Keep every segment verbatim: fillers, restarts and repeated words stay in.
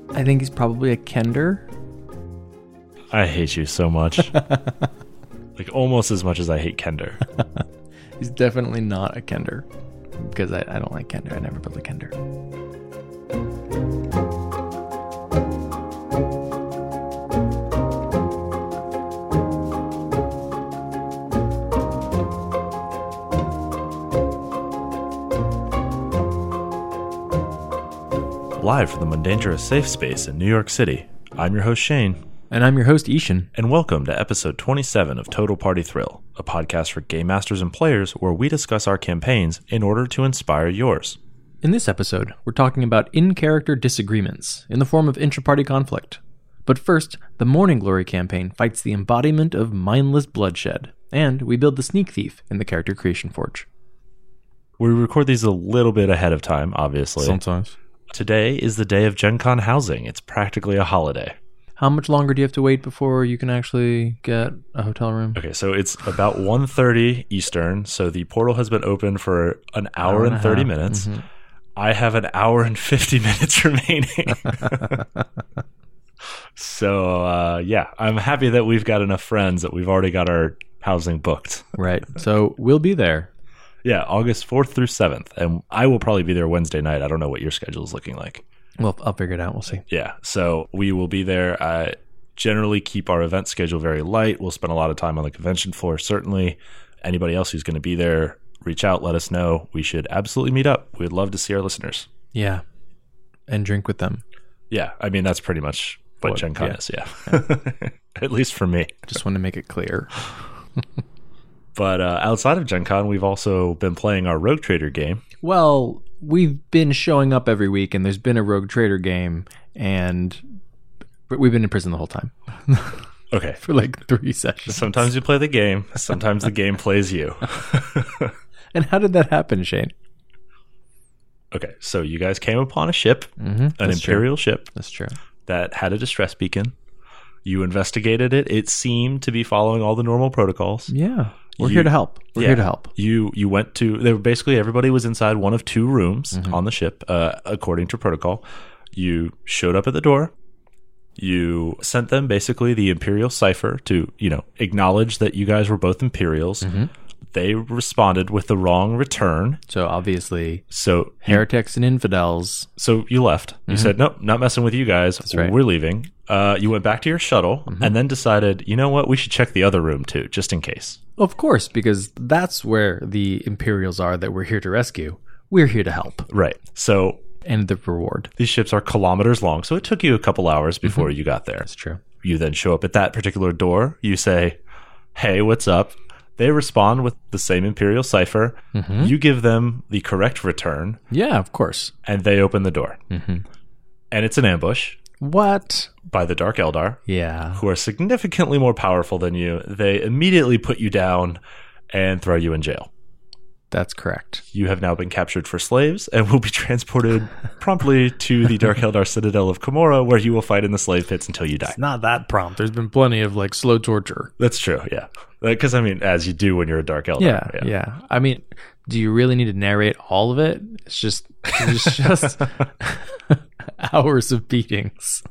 I think he's probably a Kender. I hate you so much. Like, almost as much as I hate Kender. He's definitely not a Kender. Because I, I don't like Kender. I never built a Kender. Live from the Mundangerous Safe Space in New York City, I'm your host Shane. And I'm your host Ishan. And welcome to episode twenty-seven of Total Party Thrill, a podcast for game masters and players where we discuss our campaigns in order to inspire yours. In this episode, we're talking about in-character disagreements in the form of intra-party conflict. But first, the Morning Glory campaign fights the embodiment of mindless bloodshed, and we build the Sneak Thief in the Character Creation Forge. We record these a little bit ahead of time, obviously. Sometimes. Today is the day of Gen Con housing. It's practically a holiday. How much longer do you have to wait before you can actually get a hotel room? Okay, so it's about one thirty Eastern, so the portal has been open for an hour, hour and, and thirty minutes. Mm-hmm. I have an hour and fifty minutes remaining. So, uh, yeah, I'm happy that we've got enough friends that we've already got our housing booked. Right, so we'll be there. Yeah, August fourth through seventh, and I will probably be there Wednesday night. I don't know what your schedule is looking like. Well, I'll figure it out. We'll see. Yeah, so we will be there. I generally keep our event schedule very light. We'll spend a lot of time on the convention floor, certainly. Anybody else who's going to be there, reach out, let us know. We should absolutely meet up. We'd love to see our listeners. Yeah, and drink with them. Yeah, I mean, that's pretty much what, what Gen Con yeah. is, yeah. yeah. At least for me. Just want to make it clear. But uh, outside of Gen Con, we've also been playing our Rogue Trader game. Well, we've been showing up every week, and there's been a Rogue Trader game, and we've been in prison the whole time. Okay. For like three sessions. Sometimes you play the game. Sometimes the game plays you. And how did that happen, Shane? Okay, so you guys came upon a ship, mm-hmm, an Imperial true. ship. That's true. That had a distress beacon. You investigated it. It seemed to be following all the normal protocols. Yeah. We're you, here to help. We're yeah, here to help. You you went to, they were basically everybody was inside one of two rooms mm-hmm. on the ship, uh, according to protocol. You showed up at the door. You sent them basically the Imperial cipher to, you know, acknowledge that you guys were both Imperials. Mm-hmm. They responded with the wrong return. So obviously, so heretics and infidels. So you left. You mm-hmm. said, nope, not messing with you guys. That's right. We're leaving. Uh, you went back to your shuttle mm-hmm. and then decided, you know what, we should check the other room too, just in case. Of course, because that's where the Imperials are that we're here to rescue. We're here to help. Right. So... And the reward. These ships are kilometers long, so it took you a couple hours before mm-hmm. you got there. That's true. You then show up at that particular door. You say, hey, what's up? They respond with the same Imperial cipher. Mm-hmm. You give them the correct return. Yeah, of course. And they open the door. Mm-hmm. And it's an ambush. What? By the Dark Eldar. Yeah. Who are significantly more powerful than you. They immediately put you down and throw you in jail. That's correct. You have now been captured for slaves and will be transported promptly to the Dark Eldar Citadel of Komorra, where you will fight in the slave pits until you die. It's not that prompt. There's been plenty of like slow torture. That's true, yeah. Because, I mean, as you do when you're a Dark Eldar. Yeah, yeah, yeah. I mean, do you really need to narrate all of it? It's just, it's just hours of beatings.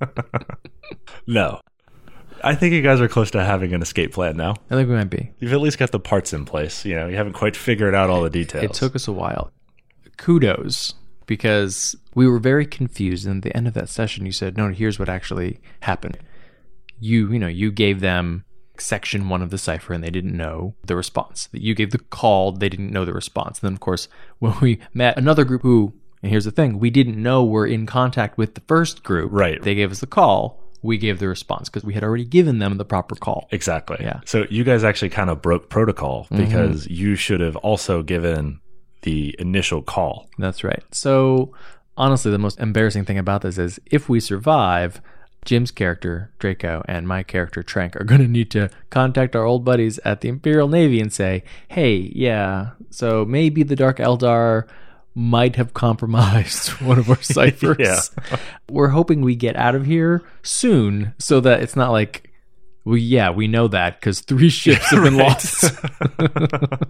No. I think you guys are close to having an escape plan now. I think we might be. You've at least got the parts in place. You know, you haven't quite figured out all the details. It took us a while. Kudos, because we were very confused. And at the end of that session, you said, no, here's what actually happened. You, you know, you gave them section one of the cipher and they didn't know the response. You gave the call, they didn't know the response. And then, of course, when we met another group who, and here's the thing, we didn't know were in contact with the first group. Right. They gave us the call. We gave the response because we had already given them the proper call. Exactly. Yeah. So you guys actually kind of broke protocol because mm-hmm. you should have also given the initial call. That's right. So honestly, the most embarrassing thing about this is if we survive, Jim's character, Draco, and my character, Trank, are going to need to contact our old buddies at the Imperial Navy and say, hey, yeah, so maybe the Dark Eldar might have compromised one of our ciphers. Yeah. We're hoping we get out of here soon so that it's not like, well, yeah, we know that because three ships have been lost.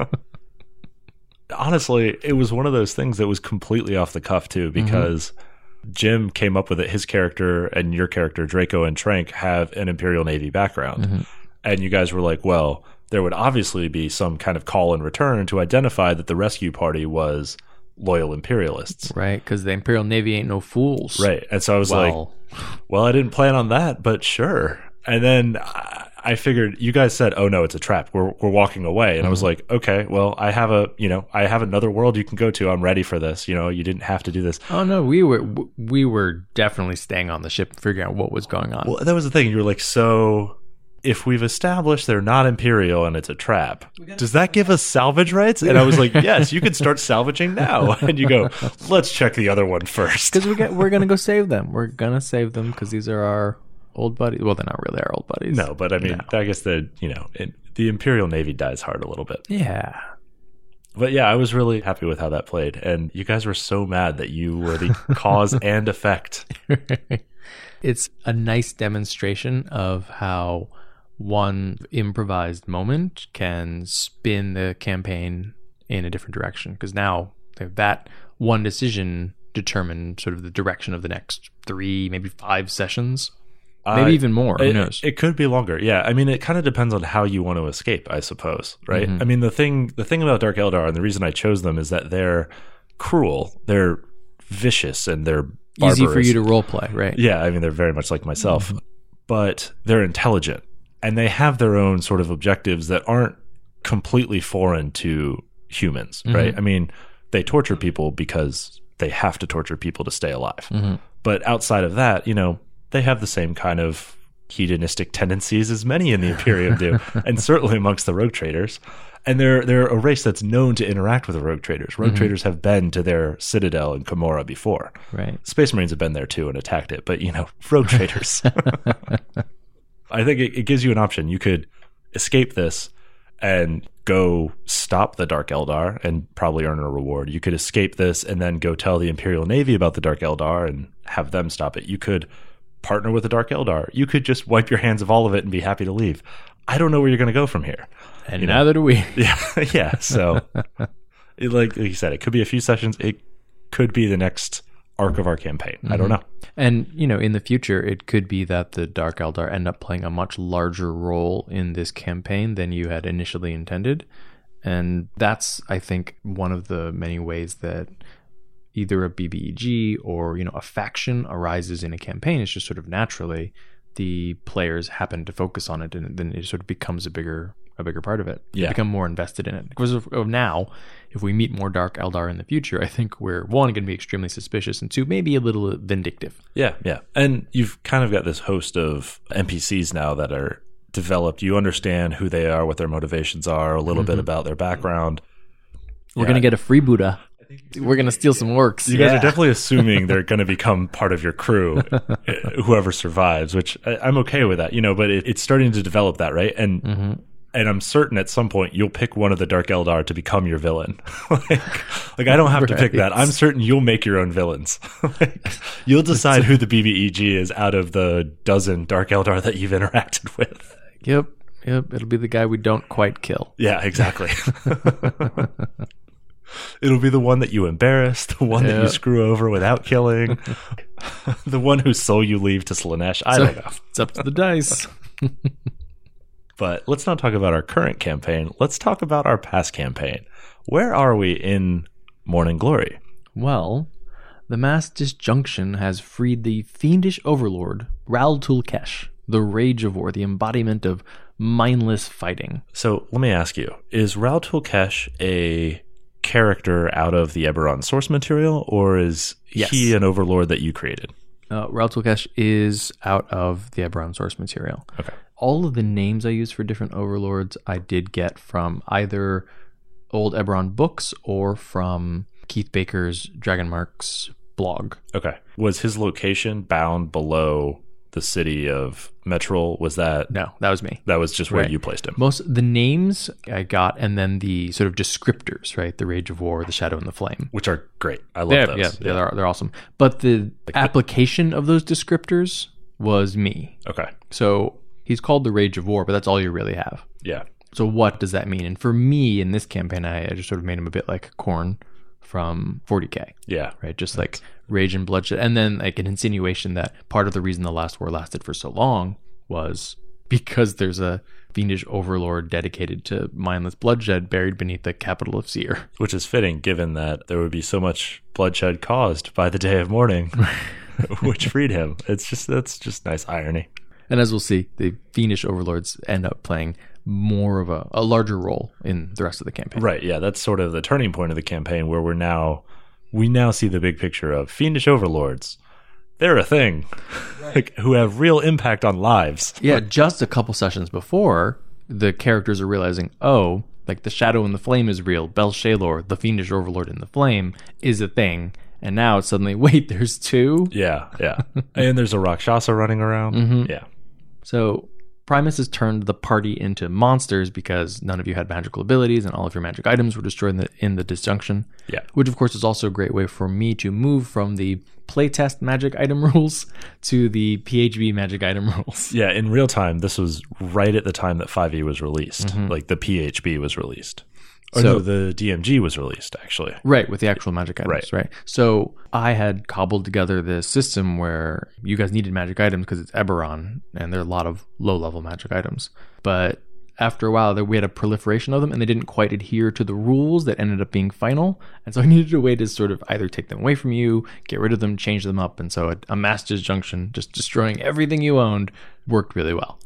Honestly, it was one of those things that was completely off the cuff too, because mm-hmm. Jim came up with it. His character and your character, Draco and Trank, have an Imperial Navy background. Mm-hmm. And you guys were like, well, there would obviously be some kind of call in return to identify that the rescue party was loyal Imperialists. Right, because the Imperial Navy ain't no fools. Right. And so I was well, like, well, I didn't plan on that, but sure. And then I, I figured you guys said, oh, no, it's a trap. We're we're walking away. And mm-hmm. I was like, okay, well, I have a, you know, I have another world you can go to. I'm ready for this. You know, you didn't have to do this. Oh, no, we were we were definitely staying on the ship and figuring out what was going on. Well, that was the thing. You were like, so if we've established they're not Imperial and it's a trap, does that give us salvage rights? And I was like, yes, you can start salvaging now. And you go, let's check the other one first. Because we get, we're going to go save them. We're going to save them because these are our old buddies. Well, they're not really our old buddies. No, but I mean, no. I guess the, you know, it, the Imperial Navy dies hard a little bit. Yeah. But yeah, I was really happy with how that played. And you guys were so mad that you were the cause and effect. It's a nice demonstration of how one improvised moment can spin the campaign in a different direction. Because now that one decision determined sort of the direction of the next three, maybe five sessions. Maybe uh, even more. Who it, knows? It could be longer. Yeah. I mean, it kind of depends on how you want to escape, I suppose. Right. Mm-hmm. I mean, the thing, the thing about Dark Eldar, and the reason I chose them is that they're cruel, they're vicious, and they're barbarous. Easy for you to role play, right? Yeah. I mean, they're very much like myself, mm-hmm. but they're intelligent and they have their own sort of objectives that aren't completely foreign to humans. Mm-hmm. Right. I mean, they torture people because they have to torture people to stay alive. Mm-hmm. But outside of that, you know, they have the same kind of hedonistic tendencies as many in the Imperium do, and certainly amongst the rogue traders. And they're they're a race that's known to interact with the rogue traders. Rogue mm-hmm. traders have been to their citadel in Komorra before. Right. Space Marines have been there too and attacked it, but you know, rogue traders. I think it, it gives you an option. You could escape this and go stop the Dark Eldar and probably earn a reward. You could escape this and then go tell the Imperial Navy about the Dark Eldar and have them stop it. You could partner with the Dark Eldar. You could just wipe your hands of all of it and be happy to leave. I don't know where you're going to go from here. And you neither know? do we. Yeah, yeah. So, it, like, like you said, it could be a few sessions. It could be the next arc of our campaign. Mm-hmm. I don't know. And, you know, in the future, it could be that the Dark Eldar end up playing a much larger role in this campaign than you had initially intended. And that's, I think, one of the many ways that either a B B E G or, you know, a faction arises in a campaign. It's just sort of naturally the players happen to focus on it, and then it sort of becomes a bigger a bigger part of it. You yeah. become more invested in it. Because of, of now, if we meet more Dark Eldar in the future, I think we're, one, going to be extremely suspicious, and two, maybe a little vindictive. Yeah, yeah. And you've kind of got this host of N P Cs now that are developed. You understand who they are, what their motivations are, a little mm-hmm. bit about their background. We're yeah. going to get a free Buddha. We're going to steal some orcs. You guys yeah. are definitely assuming they're going to become part of your crew, whoever survives, which I, I'm okay with that, you know, but it, it's starting to develop that, right? And mm-hmm. and I'm certain at some point you'll pick one of the Dark Eldar to become your villain. like, like, I don't have right. to pick that. I'm certain you'll make your own villains. like, you'll decide who the B B E G is out of the dozen Dark Eldar that you've interacted with. Yep. Yep. It'll be the guy we don't quite kill. Yeah, exactly. It'll be the one that you embarrass, the one yep. that you screw over without killing, the one whose soul you leave to Slaanesh. I so, don't know. It's up to the dice. But let's not talk about our current campaign. Let's talk about our past campaign. Where are we in Morning Glory? Well, the mass disjunction has freed the fiendish overlord, Ral Tulkesh, the Rage of War, the embodiment of mindless fighting. So let me ask you, is Ral Tulkesh a character out of the Eberron source material, or is yes. he an overlord that you created? Uh, Ral Tulkesh is out of the Eberron source material. Okay. All of the names I use for different overlords I did get from either old Eberron books or from Keith Baker's Dragon Marks blog. Okay. Was his location bound below the city of Metrol? Was that... No, that was me. That was just where right. you placed him. Most the names I got, and then the sort of descriptors, right? The Rage of War, the Shadow and the Flame. Which are great. I love they're, those. Yeah, yeah. They're, they're awesome. But the like, application of those descriptors was me. Okay. So he's called the Rage of War, but that's all you really have. Yeah. So what does that mean? And for me, in this campaign, I, I just sort of made him a bit like Khorne from forty K. Yeah. Right? Just like rage and bloodshed. And then like an insinuation that part of the reason the last war lasted for so long was because there's a fiendish overlord dedicated to mindless bloodshed buried beneath the capital of Seer. Which is fitting, given that there would be so much bloodshed caused by the Day of Mourning, which freed him. It's just, that's just nice irony. And as we'll see, the fiendish overlords end up playing more of a, a larger role in the rest of the campaign. Right, yeah, that's sort of the turning point of the campaign, where we're now, we now see the big picture of fiendish overlords. They're a thing, right. Like, who have real impact on lives. Yeah, just a couple sessions before, the characters are realizing, oh, like the Shadow in the Flame is real. Bel-Shalor, the fiendish overlord in the flame, is a thing. And now it's suddenly, wait, there's two? Yeah, yeah. And there's a Rakshasa running around. Mm-hmm. Yeah. So Primus has turned the party into monsters because none of you had magical abilities and all of your magic items were destroyed in the, in the disjunction. Yeah. Which, of course, is also a great way for me to move from the playtest magic item rules to the P H B magic item rules. Yeah, in real time, this was right at the time that five e was released. Mm-hmm. Like, the P H B was released. Oh, so, no, the D M G was released, actually. Right, with the actual magic items, right. right? So I had cobbled together this system where you guys needed magic items because it's Eberron, and there are a lot of low-level magic items. But after a while, we had a proliferation of them, and they didn't quite adhere to the rules that ended up being final. And so I needed a way to sort of either take them away from you, get rid of them, change them up. And so a, a mass disjunction, just destroying everything you owned, worked really well.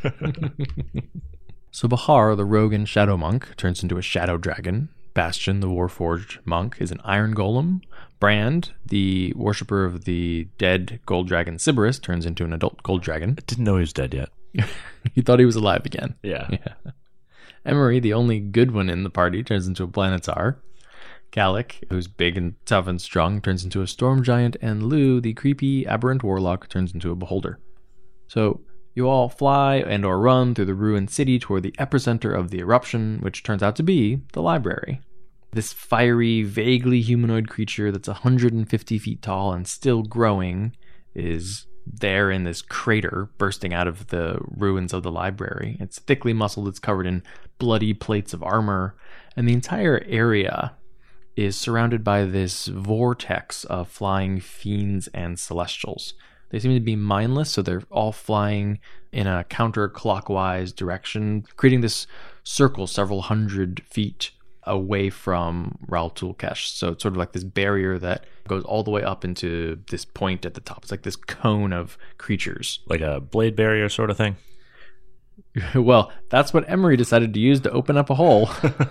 So Bahar, the rogue and shadow monk, turns into a shadow dragon. Bastion, the warforged monk, is an iron golem. Brand, the worshipper of the dead gold dragon Sybaris, turns into an adult gold dragon. I didn't know he was dead yet. He thought he was alive again. Yeah. yeah. Emery, the only good one in the party, turns into a Planetar. Gallic, who's big and tough and strong, turns into a storm giant. And Lou, the creepy, aberrant warlock, turns into a beholder. So you all fly and or run through the ruined city toward the epicenter of the eruption, which turns out to be the library. This fiery, vaguely humanoid creature that's one hundred fifty feet tall and still growing is there in this crater bursting out of the ruins of the library. It's thickly muscled, it's covered in bloody plates of armor, and the entire area is surrounded by this vortex of flying fiends and celestials. They seem to be mindless, so they're all flying in a counterclockwise direction, creating this circle several hundred feet away from Ral Tulkesh. So it's sort of like this barrier that goes all the way up into this point at the top. It's like this cone of creatures. Like a blade barrier sort of thing? Well, that's what Emery decided to use to open up a hole.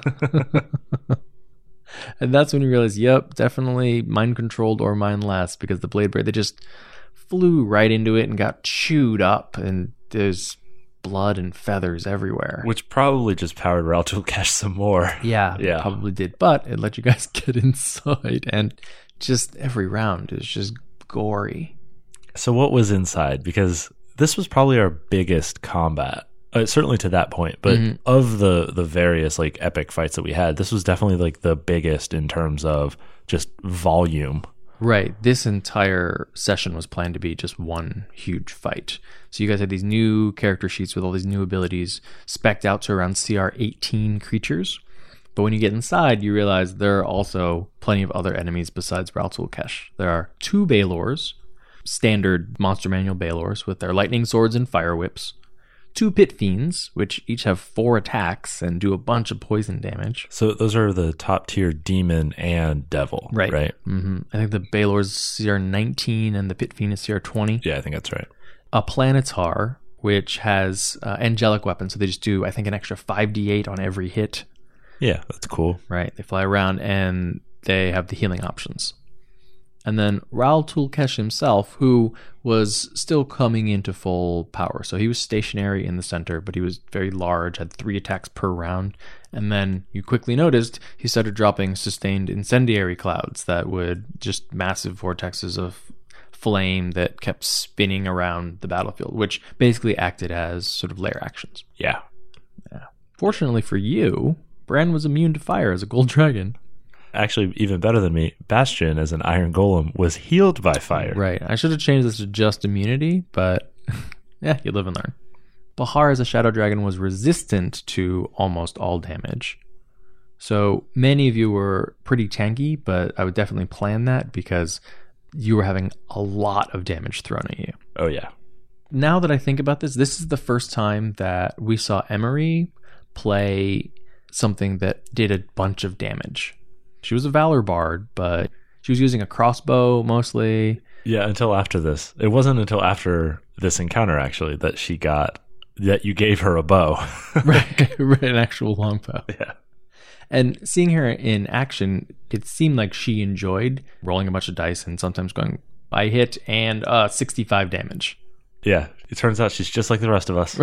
And that's when you realize, yep, definitely mind-controlled or mindless, because the blade barrier, they just flew right into it and got chewed up, and there's blood and feathers everywhere. Which probably just powered Ral Tulkesh some more. Yeah, yeah, probably did. But it let you guys get inside, and just every round is just gory. So what was inside? Because this was probably our biggest combat, uh, certainly to that point. But mm-hmm. of the the various like epic fights that we had, this was definitely like the biggest in terms of just volume. Right. This entire session was planned to be just one huge fight. So you guys had these new character sheets with all these new abilities spec'd out to around C R eighteen creatures. But when you get inside, you realize there are also plenty of other enemies besides Ral Tulkesh. There are two Balors, standard Monster Manual Balors with their lightning swords and fire whips. Two Pit Fiends, which each have four attacks and do a bunch of poison damage. So those are the top tier demon and devil, right? Right. Mm-hmm. I think the Balor's C R nineteen and the Pit Fiend is C R twenty. Yeah, I think that's right. A Planetar, which has uh, angelic weapons, so they just do, I think, an extra five d eight on every hit. Yeah, that's cool. Right. They fly around and they have the healing options. And then Ral Tulkesh himself, who was still coming into full power. So he was stationary in the center, but he was very large, had three attacks per round. And then you quickly noticed he started dropping sustained incendiary clouds that would just massive vortexes of flame that kept spinning around the battlefield, which basically acted as sort of lair actions. Yeah. Yeah. Fortunately for you, Bran was immune to fire as a gold dragon. Actually, even better than me, Bastion, as an iron golem, was healed by fire. Right. I should have changed this to just immunity, but yeah, you live and learn. Bahar, as a shadow dragon, was resistant to almost all damage. So many of you were pretty tanky, but I would definitely plan that because you were having a lot of damage thrown at you. Oh, yeah. Now that I think about this, this is the first time that we saw Emery play something that did a bunch of damage. She was a Valor Bard, but she was using a crossbow mostly. Yeah, until after this. It wasn't until after this encounter, actually, that she got, that you gave her a bow. right, right, an actual longbow. Yeah. And seeing her in action, it seemed like she enjoyed rolling a bunch of dice and sometimes going, I hit and uh, sixty-five damage. Yeah, it turns out she's just like the rest of us.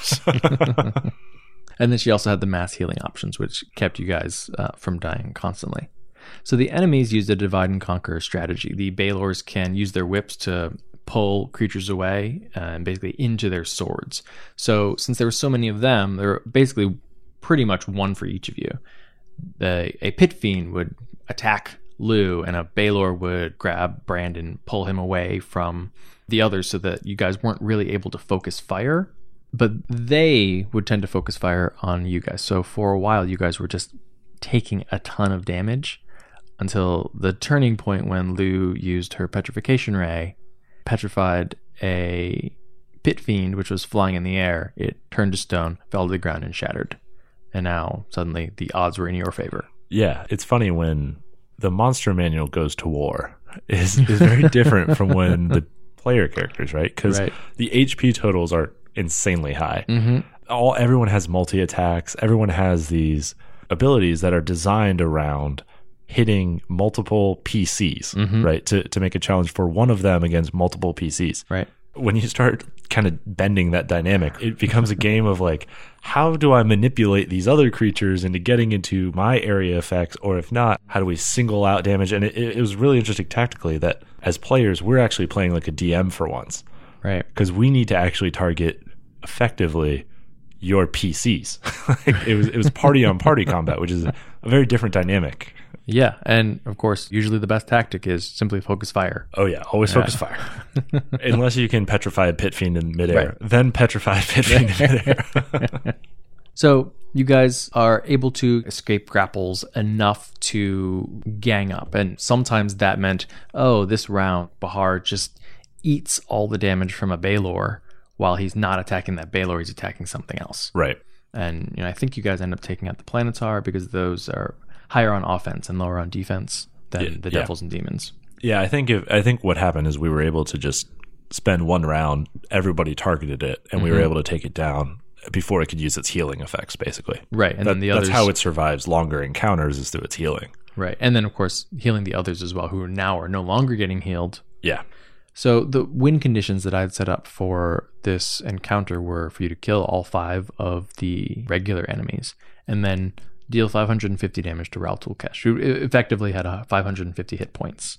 And then she also had the mass healing options, which kept you guys uh, from dying constantly. So the enemies used a divide and conquer strategy. The Balors can use their whips to pull creatures away uh, and basically into their swords. So since there were so many of them, there were basically pretty much one for each of you. The, a Pit Fiend would attack Lou, and a Balor would grab Brandon, pull him away from the others so that you guys weren't really able to focus fire, but they would tend to focus fire on you guys. So for a while, you guys were just taking a ton of damage until the turning point when Lou used her Petrification Ray, petrified a Pit Fiend, which was flying in the air. It turned to stone, fell to the ground, and shattered. And now, suddenly, the odds were in your favor. Yeah, it's funny when the monster manual goes to war is, is very different from when the player characters, right? Because right. the H P totals are insanely high. Mm-hmm. All everyone has multi-attacks. Everyone has these abilities that are designed around hitting multiple P Cs, mm-hmm. right? To to make a challenge for one of them against multiple P Cs. Right. When you start kind of bending that dynamic, it becomes a game of like, how do I manipulate these other creatures into getting into my area effects? Or if not, how do we single out damage? And it, it was really interesting tactically that as players, we're actually playing like a D M for once. Right. Because we need to actually target effectively your P Cs. Like it was it was party on party combat, which is a, a very different dynamic. Yeah, and of course, usually the best tactic is simply focus fire. Oh yeah, always Yeah. focus fire. Unless you can petrify a Pit Fiend in midair, Right. then petrify a Pit Fiend in midair. So you guys are able to escape grapples enough to gang up, and sometimes that meant, oh, this round Bahar just eats all the damage from a Balor while he's not attacking that Balor, he's attacking something else. Right. And you know, I think you guys end up taking out the Planetar because those are higher on offense and lower on defense than Yeah, the yeah. Devils and Demons. Yeah, I think if I think what happened is we were able to just spend one round, everybody targeted it, and we were Mhm. able to take it down before it could use its healing effects, basically. Right, and That- then the others. That's how it survives longer encounters, is through its healing. Right, and then of course healing the others as well, who are now are no longer getting healed. Yeah. So the win conditions that I had set up for this encounter were for you to kill all five of the regular enemies, and then deal five hundred fifty damage to Raul Tulkesh, who effectively had a five hundred fifty hit points.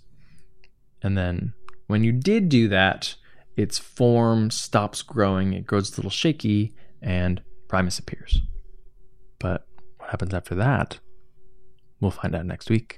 And then when you did do that, its form stops growing, it grows a little shaky, and Primus appears. But what happens after that, we'll find out next week.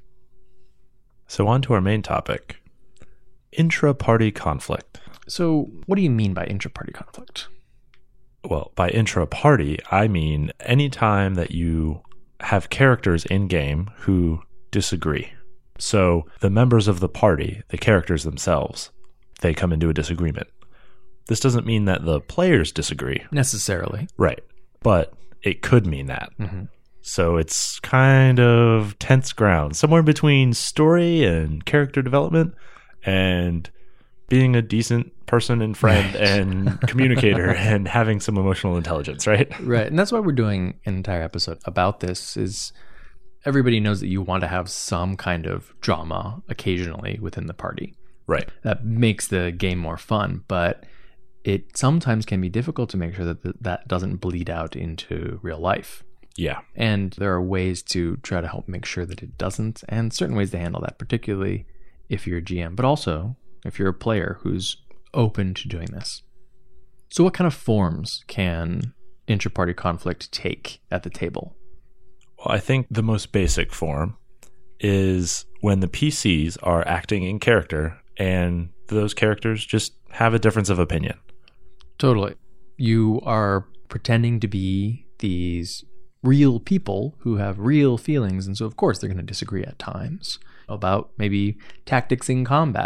So on to our main topic, intra-party conflict. So what do you mean by intra-party conflict? Well, by intra-party, I mean any time that you have characters in-game who disagree. So the members of the party, the characters themselves, they come into a disagreement. This doesn't mean that the players disagree. Necessarily. Right. But it could mean that. Mm-hmm. So it's kind of tense ground, somewhere between story and character development and being a decent person and friend Right. and communicator and having some emotional intelligence, right? Right. And that's why we're doing an entire episode about this is everybody knows that you want to have some kind of drama occasionally within the party. Right. That makes the game more fun, but it sometimes can be difficult to make sure that th- that doesn't bleed out into real life. Yeah. And there are ways to try to help make sure that it doesn't, and certain ways to handle that, particularly if you're a G M, but also if you're a player who's open to doing this. So what kind of forms can intra-party conflict take at the table? Well, I think the most basic form is when the P Cs are acting in character and those characters just have a difference of opinion. Totally. You are pretending to be these real people who have real feelings, and so of course they're going to disagree at times about maybe tactics in combat.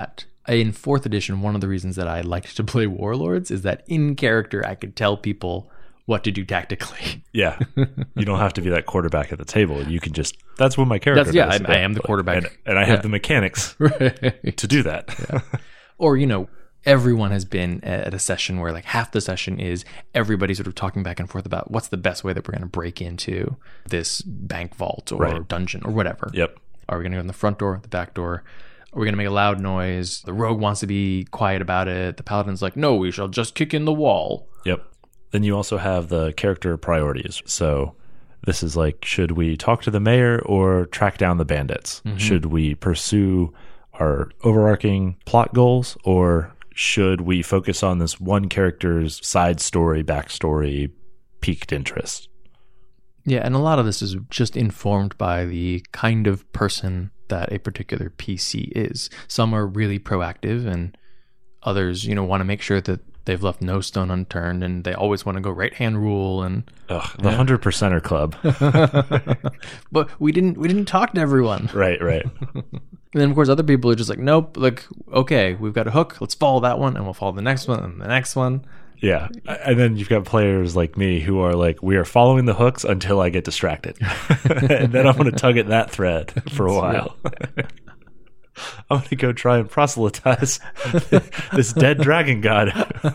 In fourth edition, one of the reasons that I liked to play Warlords is that in character, I could tell people what to do tactically. Yeah. You don't have to be that quarterback at the table. You can just, that's what my character That's, yeah, does. I, I am the quarterback. And, and I have yeah. the mechanics right. to do that. Yeah. Or, you know, everyone has been at a session where like half the session is everybody sort of talking back and forth about what's the best way that we're going to break into this bank vault or right. dungeon or whatever. Yep. Are we going to go in the front door, the back door? Are we going to make a loud noise? The rogue wants to be quiet about it. The paladin's like, no, we shall just kick in the wall. Yep. Then you also have the character priorities. So this is like, should we talk to the mayor or track down the bandits? Mm-hmm. Should we pursue our overarching plot goals, or should we focus on this one character's side story, backstory, piqued interest? Yeah, and a lot of this is just informed by the kind of person that a particular P C is. Some are really proactive, and others, you know, want to make sure that they've left no stone unturned, and they always want to go right hand rule. And Ugh, the yeah. hundred percenter club. But we didn't we didn't talk to everyone. Right, right. And then of course other people are just like, nope, like, okay, we've got a hook, let's follow that one, and we'll follow the next one and the next one. Yeah. And then you've got players like me who are like, we are following the hooks until I get distracted. And then I'm going to tug at that thread for a while. I'm going to go try and proselytize this dead dragon god.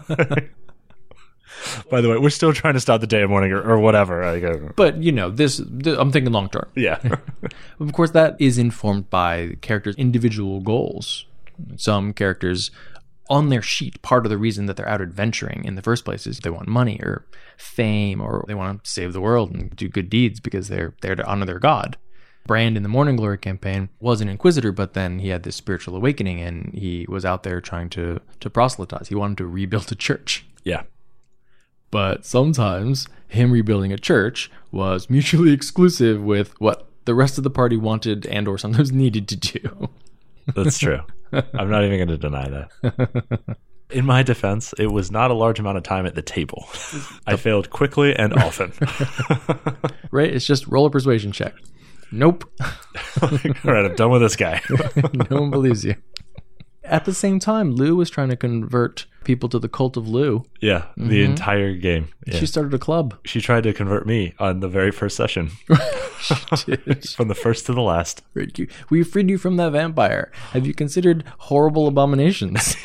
By the way, we're still trying to stop the day of mourning or, or whatever. But, you know, this, this I'm thinking long term. Yeah. Of course, that is informed by the characters' individual goals. Some characters on their sheet, part of the reason that they're out adventuring in the first place is they want money or fame, or they want to save the world and do good deeds because they're there to honor their god. Brand in the Morning Glory campaign was an inquisitor, but then he had this spiritual awakening and he was out there trying to, to proselytize. He wanted to rebuild a church. Yeah. But sometimes him rebuilding a church was mutually exclusive with what the rest of the party wanted and or sometimes needed to do. That's true. I'm not even going to deny that. In my defense, it was not a large amount of time at the table. I failed quickly and often. Right? It's just roll a persuasion check. Nope. All right, I'm done with this guy. No one believes you. At the same time, Lou was trying to convert people to the cult of Lou. Yeah, mm-hmm. the entire game. Yeah. She started a club. She tried to convert me on the very first session. She did. From the first to the last. We freed you from that vampire. Have you considered horrible abominations?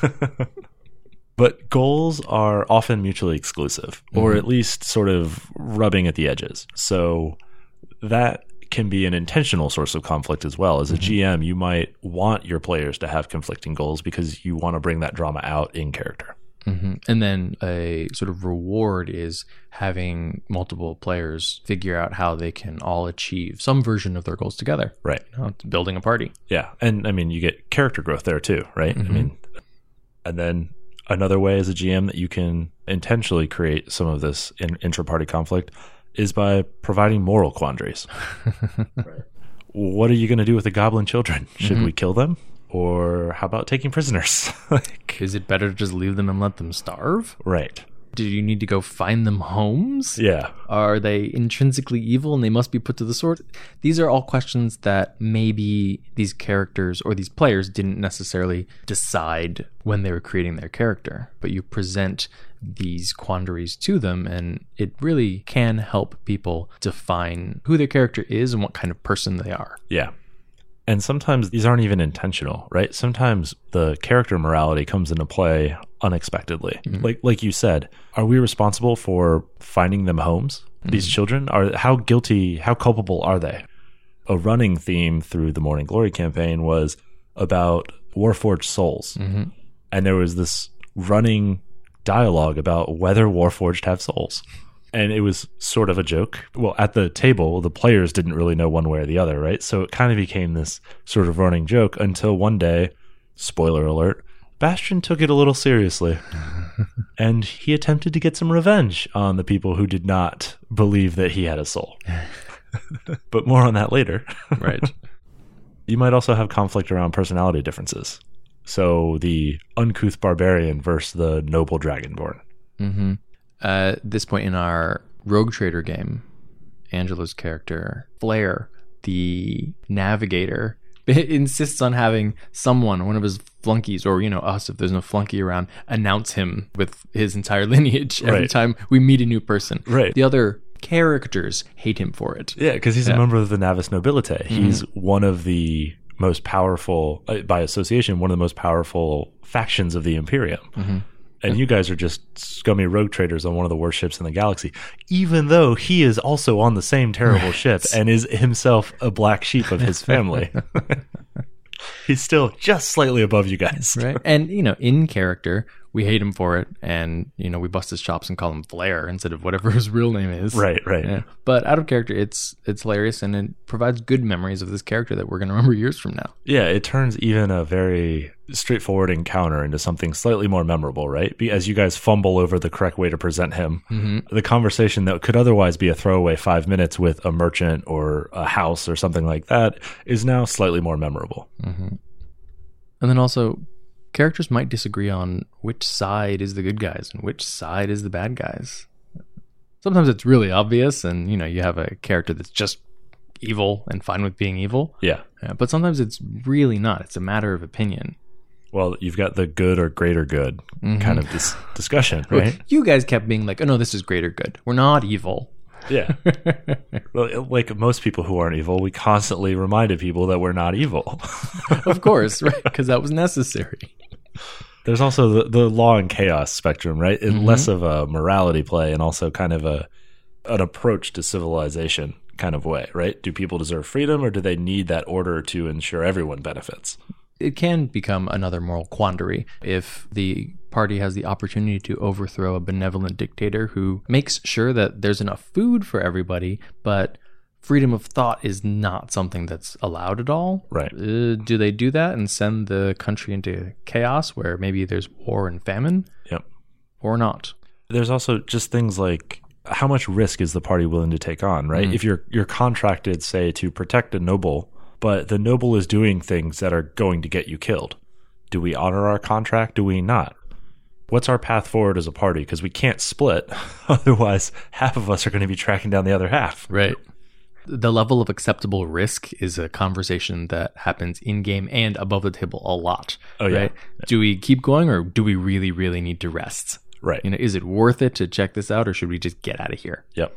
But goals are often mutually exclusive, mm-hmm. or at least sort of rubbing at the edges. So that can be an intentional source of conflict as well. As a mm-hmm. G M, you might want your players to have conflicting goals because you want to bring that drama out in character. Mm-hmm. And then a sort of reward is having multiple players figure out how they can all achieve some version of their goals together. Right. You know, building a party. Yeah. And I mean, you get character growth there too, right? Mm-hmm. I mean, and then another way as a G M that you can intentionally create some of this in, intra-party conflict is by providing moral quandaries. Right. What are you going to do with the goblin children? Should mm-hmm. we kill them? Or how about taking prisoners? Like, is it better to just leave them and let them starve? Right. Do you need to go find them homes? Yeah. Are they intrinsically evil and they must be put to the sword? These are all questions that maybe these characters or these players didn't necessarily decide when they were creating their character. But you present these quandaries to them, and it really can help people define who their character is and what kind of person they are. Yeah. And sometimes these aren't even intentional, right? Sometimes the character morality comes into play unexpectedly. Mm-hmm. Like like you said, are we responsible for finding them homes? Mm-hmm. These children, are how guilty, how culpable are they? A running theme through the Morning Glory campaign was about Warforged souls. Mm-hmm. And there was this running dialogue about whether Warforged have souls. And it was sort of a joke. Well, at the table, the players didn't really know one way or the other, right? So it kind of became this sort of running joke until one day, spoiler alert, Bastion took it a little seriously. And he attempted to get some revenge on the people who did not believe that he had a soul. But more on that later. Right. You might also have conflict around personality differences. So the uncouth barbarian versus the noble dragonborn. Mm-hmm. Uh, at this point in our Rogue Trader game, Angela's character, Flair, the navigator, It insists on having someone, one of his flunkies, or, you know, us, if there's no flunky around, announce him with his entire lineage every Right. time we meet a new person. Right. The other characters hate him for it. Yeah, because he's Yeah. a member of the Navis Nobilite. He's one of the most powerful, uh, by association, one of the most powerful factions of the Imperium. Mm-hmm. And you guys are just scummy rogue traders on one of the worst ships in the galaxy, even though he is also on the same terrible ship and is himself a black sheep of his family. He's still just slightly above you guys. Right. And, you know, in character, we hate him for it. And, you know, we bust his chops and call him Flair instead of whatever his real name is. Right, right. Yeah. But out of character, it's it's hilarious, and it provides good memories of this character that we're going to remember years from now. Yeah, it turns even a very straightforward encounter into something slightly more memorable, right? Be- As you guys fumble over the correct way to present him, Mm-hmm. the conversation that could otherwise be a throwaway five minutes with a merchant or a house or something like that is now slightly more memorable. Mm-hmm. And then also, characters might disagree on which side is the good guys and which side is the bad guys. Sometimes it's really obvious, and, you know, you have a character that's just evil and fine with being evil. Yeah. Uh, but sometimes it's really not. It's a matter of opinion. Well, you've got the good or greater good Mm-hmm. kind of dis- discussion, right? You guys kept being like, oh, no, this is greater good. We're not evil. Yeah. Well, like most people who aren't evil, we constantly reminded people that we're not evil. Of course, right? Because that was necessary. There's also the, the law and chaos spectrum, right? And Mm-hmm. less of a morality play and also kind of a an approach to civilization kind of way, right? Do people deserve freedom, or do they need that order to ensure everyone benefits? It can become another moral quandary if the party has the opportunity to overthrow a benevolent dictator who makes sure that there's enough food for everybody, but freedom of thought is not something that's allowed at all. Right. Uh, do they do that and send the country into chaos where maybe there's war and famine, Yep. or not? There's also just things like how much risk is the party willing to take on, right? Mm. If you're you're contracted, say, to protect a noble, but the noble is doing things that are going to get you killed, do we honor our contract? Do we not? What's our path forward as a party? Because we can't split. Otherwise, half of us are going to be tracking down the other half. Right. The level of acceptable risk is a conversation that happens in game and above the table a lot. Oh, yeah. Right? Do we keep going, or do we really, really need to rest? Right. You know, is it worth it to check this out, or should we just get out of here? Yep.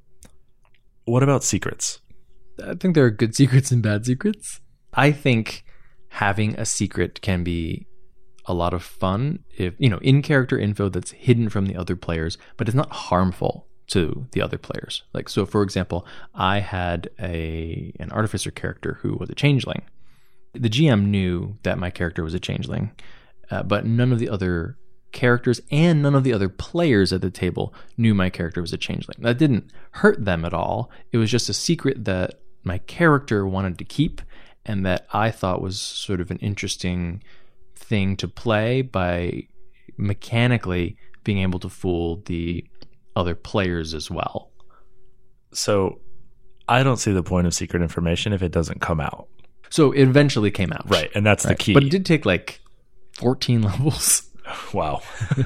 What about secrets? I think there are good secrets and bad secrets. I think having a secret can be a lot of fun if, you know, in character info that's hidden from the other players, but it's not harmful to the other players. Like, so for example, I had a an artificer character who was a changeling. The G M knew that my character was a changeling, uh, but none of the other characters and none of the other players at the table knew my character was a changeling. That didn't hurt them at all. It was just a secret that my character wanted to keep, and that I thought was sort of an interesting thing to play by mechanically being able to fool the other players as well. So I don't see the point of secret information if it doesn't come out. So it eventually came out. Right. And that's Right. the key. But it did take like fourteen levels. Wow.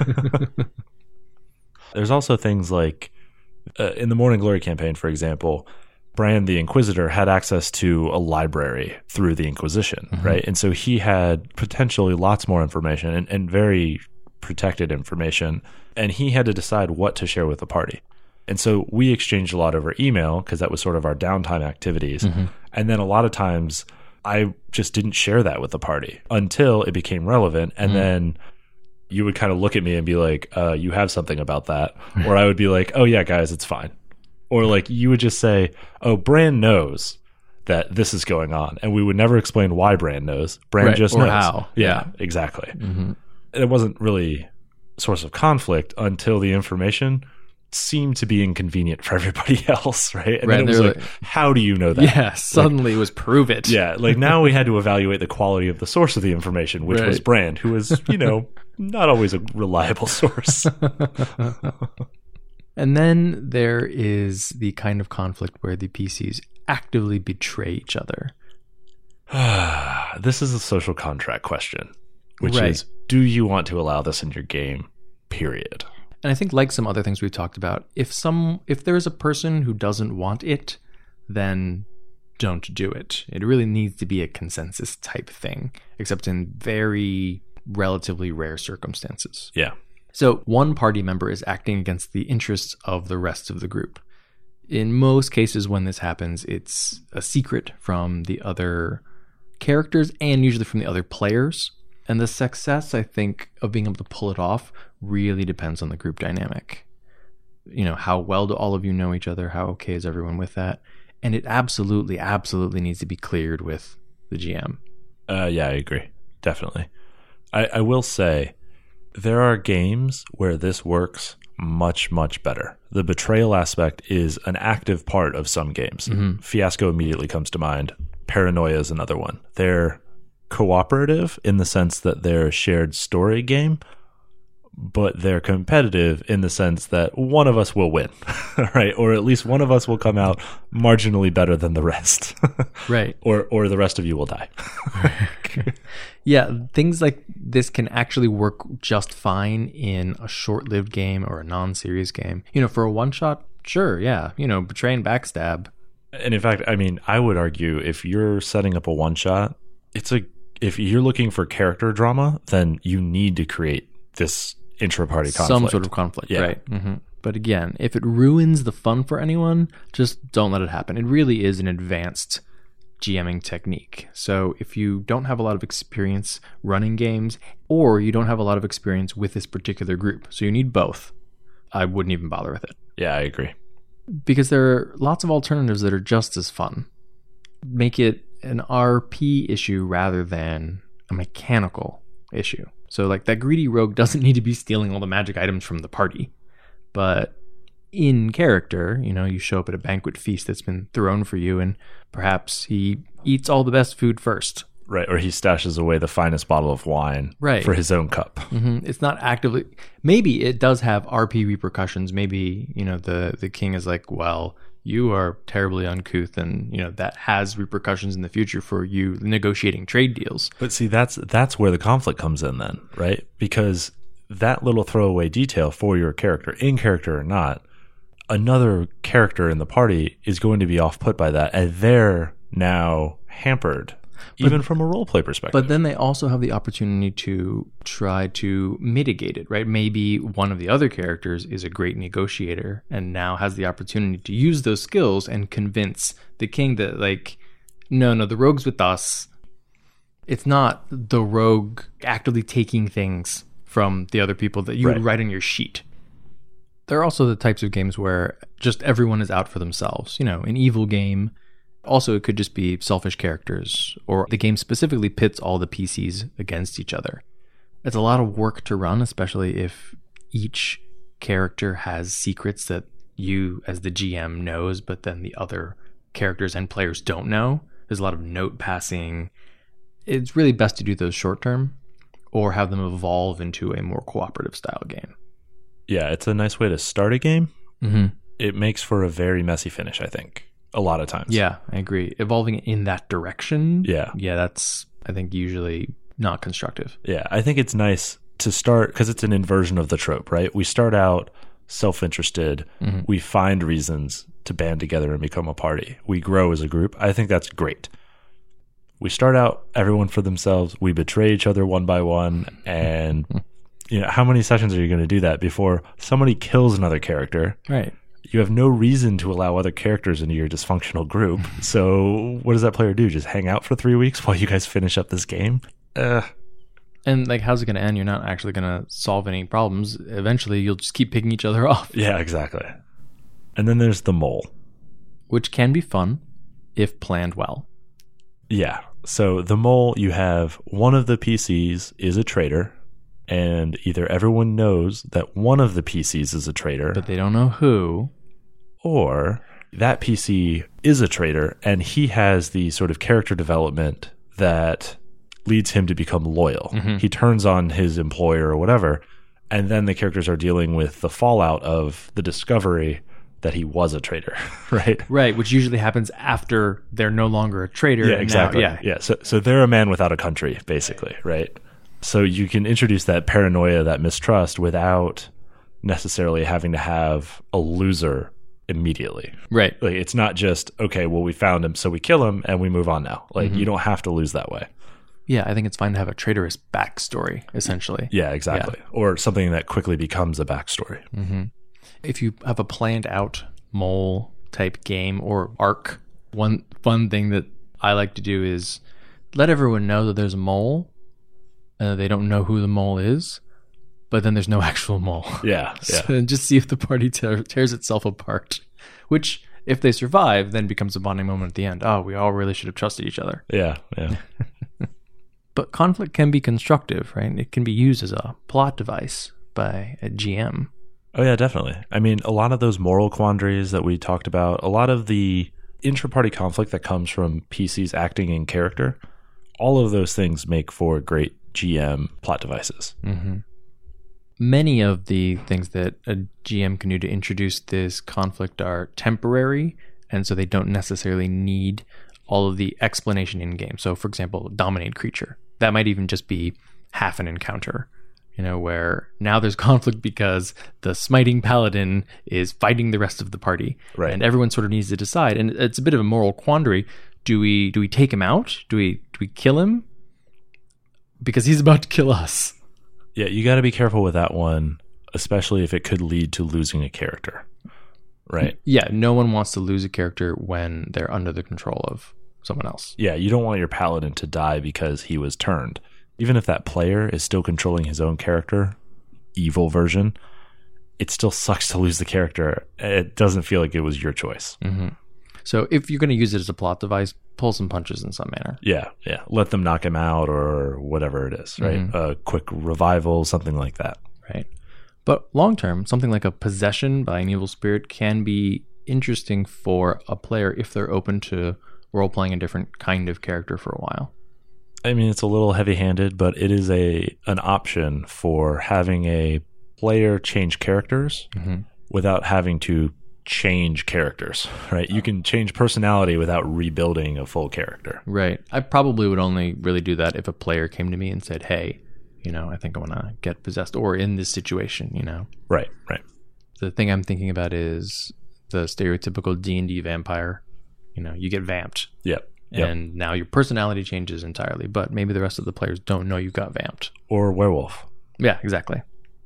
There's also things like uh, in the Morning Glory campaign, for example, Bran the Inquisitor had access to a library through the Inquisition, Mm-hmm. right? And so he had potentially lots more information and, and very protected information, and he had to decide what to share with the party. And so we exchanged a lot over email because that was sort of our downtime activities. Mm-hmm. And then a lot of times I just didn't share that with the party until it became relevant. And Mm-hmm. then you would kind of look at me and be like, uh, you have something about that. Or I would be like, oh yeah, guys, it's fine. Or like you would just say, oh, Bran knows that this is going on. And we would never explain why Bran knows. Bran Right, just or knows. how. Yeah, Yeah. exactly. Mm-hmm. It wasn't really a source of conflict until the information seemed to be inconvenient for everybody else, right? And Right, then it was they were like, like- how do you know that? Yeah, suddenly it was prove it. Yeah, like now we had to evaluate the quality of the source of the information, which was Right. Bran, who was, you know, not always a reliable source. And then there is the kind of conflict where the P Cs actively betray each other. This is a social contract question, which Right. is, do you want to allow this in your game? Period. And I think, like some other things we've talked about, if some if there is a person who doesn't want it, then don't do it. It really needs to be a consensus type thing, except in very relatively rare circumstances. Yeah. So one party member is acting against the interests of the rest of the group. In most cases when this happens, it's a secret from the other characters and usually from the other players. And the success, I think, of being able to pull it off really depends on the group dynamic. You know, how well do all of you know each other? How okay is everyone with that? And it absolutely, absolutely needs to be cleared with the G M. Uh, yeah, I agree. Definitely. I, I will say there are games where this works much, much better. The betrayal aspect is an active part of some games. Mm-hmm. Fiasco immediately comes to mind. Paranoia is another one. They're cooperative in the sense that they're a shared story game, but they're competitive in the sense that one of us will win, right? Or at least one of us will come out marginally better than the rest. Right. Or or the rest of you will die. Yeah, things like this can actually work just fine in a short-lived game or a non-serious game. You know, for a one-shot, sure, yeah. You know, betray and backstab. And in fact, I mean, I would argue if you're setting up a one-shot, it's a if you're looking for character drama, then you need to create this intra-party conflict. Some sort of conflict, yeah. right. Mm-hmm. But again, if it ruins the fun for anyone, just don't let it happen. It really is an advanced GMing technique. So if you don't have a lot of experience running games, or you don't have a lot of experience with this particular group, so you need both, I wouldn't even bother with it. Yeah, I agree. Because there are lots of alternatives that are just as fun. Make it an R P issue rather than a mechanical issue. So like that greedy rogue doesn't need to be stealing all the magic items from the party. But in character, you know, you show up at a banquet feast that's been thrown for you and perhaps he eats all the best food first. Right, or he stashes away the finest bottle of wine right. for his own cup. Mm-hmm. It's not actively... Maybe it does have R P repercussions. Maybe, you know, the, the king is like, well, you are terribly uncouth and, you know, that has repercussions in the future for you negotiating trade deals. But see, that's that's where the conflict comes in then, right? Because that little throwaway detail for your character, in character or not, another character in the party is going to be off-put by that, and they're now hampered. But, even from a roleplay perspective. But then they also have the opportunity to try to mitigate it, right? Maybe one of the other characters is a great negotiator and now has the opportunity to use those skills and convince the king that, like, no, no, the rogue's with us. It's not the rogue actively taking things from the other people that you right. would write on your sheet. There are also the types of games where just everyone is out for themselves. You know, an evil game. Also, it could just be selfish characters, or the game specifically pits all the P Cs against each other. It's a lot of work to run, especially if each character has secrets that you, as the G M, knows, but then the other characters and players don't know. There's a lot of note passing. It's really best to do those short term, or have them evolve into a more cooperative style game. Yeah, it's a nice way to start a game. Mm-hmm. It makes for a very messy finish, I think. A lot of times. Yeah, I agree. Evolving in that direction. Yeah. Yeah, that's, I think, usually not constructive. Yeah, I think it's nice to start, because it's an inversion of the trope, right? We start out self-interested. Mm-hmm. We find reasons to band together and become a party. We grow as a group. I think that's great. We start out everyone for themselves. We betray each other one by one. And, you know, how many sessions are you going to do that before somebody kills another character? Right. You have no reason to allow other characters into your dysfunctional group. So what does that player do? Just hang out for three weeks while you guys finish up this game? Uh. And like, how's it going to end? You're not actually going to solve any problems. Eventually, you'll just keep picking each other off. Yeah, exactly. And then there's the mole. Which can be fun if planned well. Yeah. So the mole, you have one of the P Cs is a traitor. And either everyone knows that one of the P Cs is a traitor. But they don't know who. Or that P C is a traitor and he has the sort of character development that leads him to become loyal. Mm-hmm. He turns on his employer or whatever. And then the characters are dealing with the fallout of the discovery that he was a traitor, right? Right, which usually happens after they're no longer a traitor. Yeah, exactly. Now, yeah, yeah. So, so they're a man without a country, basically, right? So you can introduce that paranoia, that mistrust, without necessarily having to have a loser immediately. Right. Like, it's not just, okay, well, we found him, so we kill him and we move on now. Like, mm-hmm. you don't have to lose that way. Yeah, I think it's fine to have a traitorous backstory, essentially. Yeah, exactly. Yeah. Or something that quickly becomes a backstory. Mm-hmm. If you have a planned out mole type game or arc, one fun thing that I like to do is let everyone know that there's a mole. Uh, they don't know who the mole is, but then there's no actual mole. Yeah, yeah. So, and just see if the party tear, tears itself apart, which, if they survive, then becomes a bonding moment at the end. Oh, we all really should have trusted each other. Yeah, yeah. But conflict can be constructive, right? It can be used as a plot device by a G M. Oh, yeah, definitely. I mean, a lot of those moral quandaries that we talked about, a lot of the intra-party conflict that comes from P Cs acting in character, all of those things make for great G M plot devices. Mm-hmm. Many of the things that a G M can do to introduce this conflict are temporary, and so they don't necessarily need all of the explanation in game. So, for example, dominate creature. That might even just be half an encounter, you know, where now there's conflict because the smiting paladin is fighting the rest of the party. Right. And everyone sort of needs to decide. And it's a bit of a moral quandary. Do we do we take him out? Do we do we kill him? Because he's about to kill us. Yeah, you got to be careful with that one, especially if it could lead to losing a character. Right? Yeah, no one wants to lose a character when they're under the control of someone else. Yeah, you don't want your paladin to die because he was turned. Even if that player is still controlling his own character, evil version, it still sucks to lose the character. It doesn't feel like it was your choice. Mm-hmm. So if you're going to use it as a plot device, pull some punches in some manner. Yeah, yeah. Let them knock him out or whatever it is, right? Mm-hmm. A quick revival, something like that. Right. But long term, something like a possession by an evil spirit can be interesting for a player if they're open to role-playing a different kind of character for a while. I mean, it's a little heavy-handed, but it is a an option for having a player change characters mm-hmm. without having to change characters, right? You can change personality without rebuilding a full character. Right. I probably would only really do that if a player came to me and said, hey, you know, I think I want to get possessed, or in this situation, you know? Right, right. The thing I'm thinking about is the stereotypical D and D vampire. You know, you get vamped. Yep. Yep. And now your personality changes entirely, but maybe the rest of the players don't know you got vamped. Or werewolf. Yeah, exactly.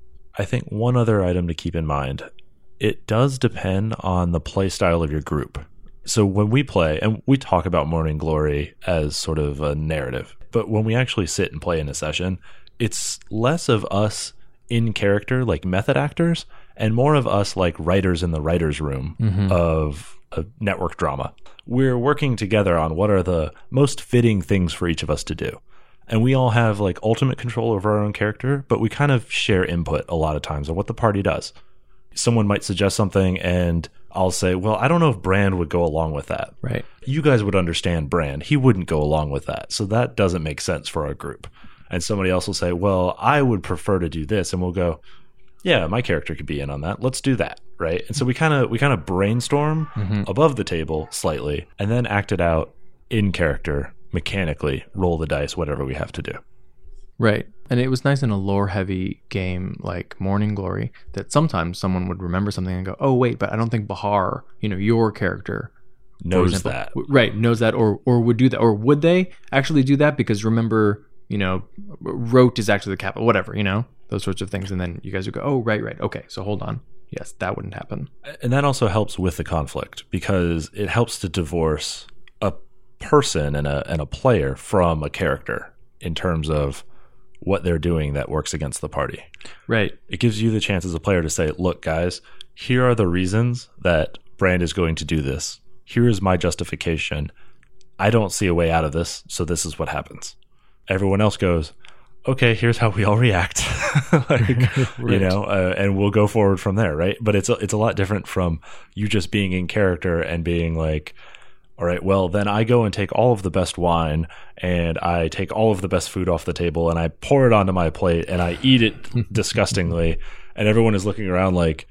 I think one other item to keep in mind, it does depend on the play style of your group. So when we play, and we talk about Morning Glory as sort of a narrative, but when we actually sit and play in a session, it's less of us in character, like method actors, and more of us like writers in the writer's room mm-hmm. of a network drama. We're working together on what are the most fitting things for each of us to do. And we all have like ultimate control over our own character, but we kind of share input a lot of times on what the party does. Someone might suggest something and I'll say, well, I don't know if Brand would go along with that. Right. You guys would understand Brand. He wouldn't go along with that. So that doesn't make sense for our group. And somebody else will say, well, I would prefer to do this. And we'll go, yeah, my character could be in on that. Let's do that. Right. And so we kind of we kind of brainstorm mm-hmm. above the table slightly and then act it out in character, mechanically, roll the dice, whatever we have to do. Right. And it was nice in a lore-heavy game like Morning Glory that sometimes someone would remember something and go, oh, wait, but I don't think Bahar, you know, your character, knows example, that. W- right, knows that or or would do that. Or would they actually do that? Because remember, you know, Rote is actually the capital, whatever, you know, those sorts of things. And then you guys would go, oh, right, right. Okay, so hold on. Yes, that wouldn't happen. And that also helps with the conflict because it helps to divorce a person and a and a player from a character in terms of what they're doing that works against the party. Right. It gives you the chance as a player to say, look, guys, here are the reasons that Brand is going to do this. Here is my justification. I don't see a way out of this, so this is what happens. Everyone else goes, okay, here's how we all react, like, right. you know, uh, and we'll go forward from there, right? But it's a, it's a lot different from you just being in character and being like, all right, well, then I go and take all of the best wine and I take all of the best food off the table and I pour it onto my plate and I eat it disgustingly. And everyone is looking around like,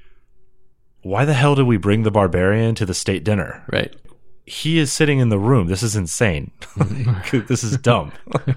why the hell did we bring the barbarian to the state dinner? Right. He is sitting in the room. This is insane. This is dumb.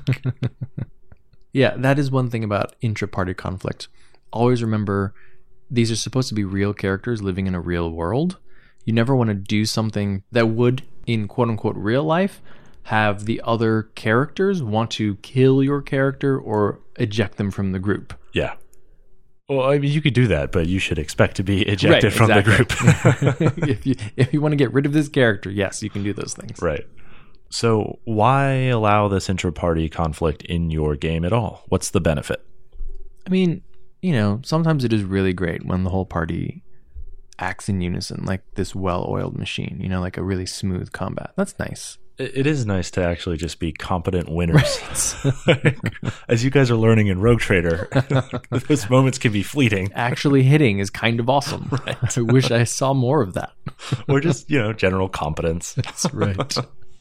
Yeah, that is one thing about intra-party conflict. Always remember, these are supposed to be real characters living in a real world. You never want to do something that would, in quote-unquote real life, have the other characters want to kill your character or eject them from the group. Yeah. Well, I mean, you could do that, but you should expect to be ejected Right, from exactly. the group. if you if you want to get rid of this character, yes, you can do those things. Right. So why allow this intra-party conflict in your game at all? What's the benefit? I mean, you know, sometimes it is really great when the whole party acts in unison, like this well-oiled machine, you know, like a really smooth combat. That's nice. It is nice to actually just be competent winners. Right. As you guys are learning in Rogue Trader, those moments can be fleeting. Actually hitting is kind of awesome. Right. I wish I saw more of that. Or just, you know, general competence. That's right.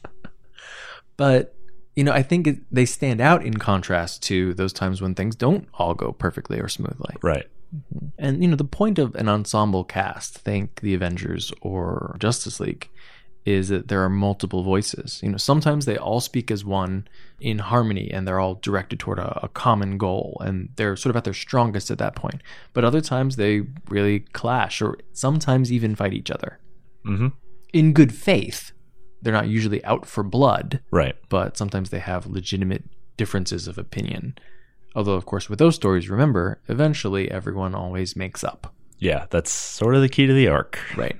But, you know, I think it, they stand out in contrast to those times when things don't all go perfectly or smoothly. Right. And, you know, the point of an ensemble cast, think the Avengers or Justice League, is that there are multiple voices. You know, sometimes they all speak as one in harmony and they're all directed toward a, a common goal and they're sort of at their strongest at that point. But other times they really clash or sometimes even fight each other. Mm-hmm. In good faith. They're not usually out for blood. Right. But sometimes they have legitimate differences of opinion. Although, of course, with those stories, remember, eventually everyone always makes up. Yeah, that's sort of the key to the arc. Right.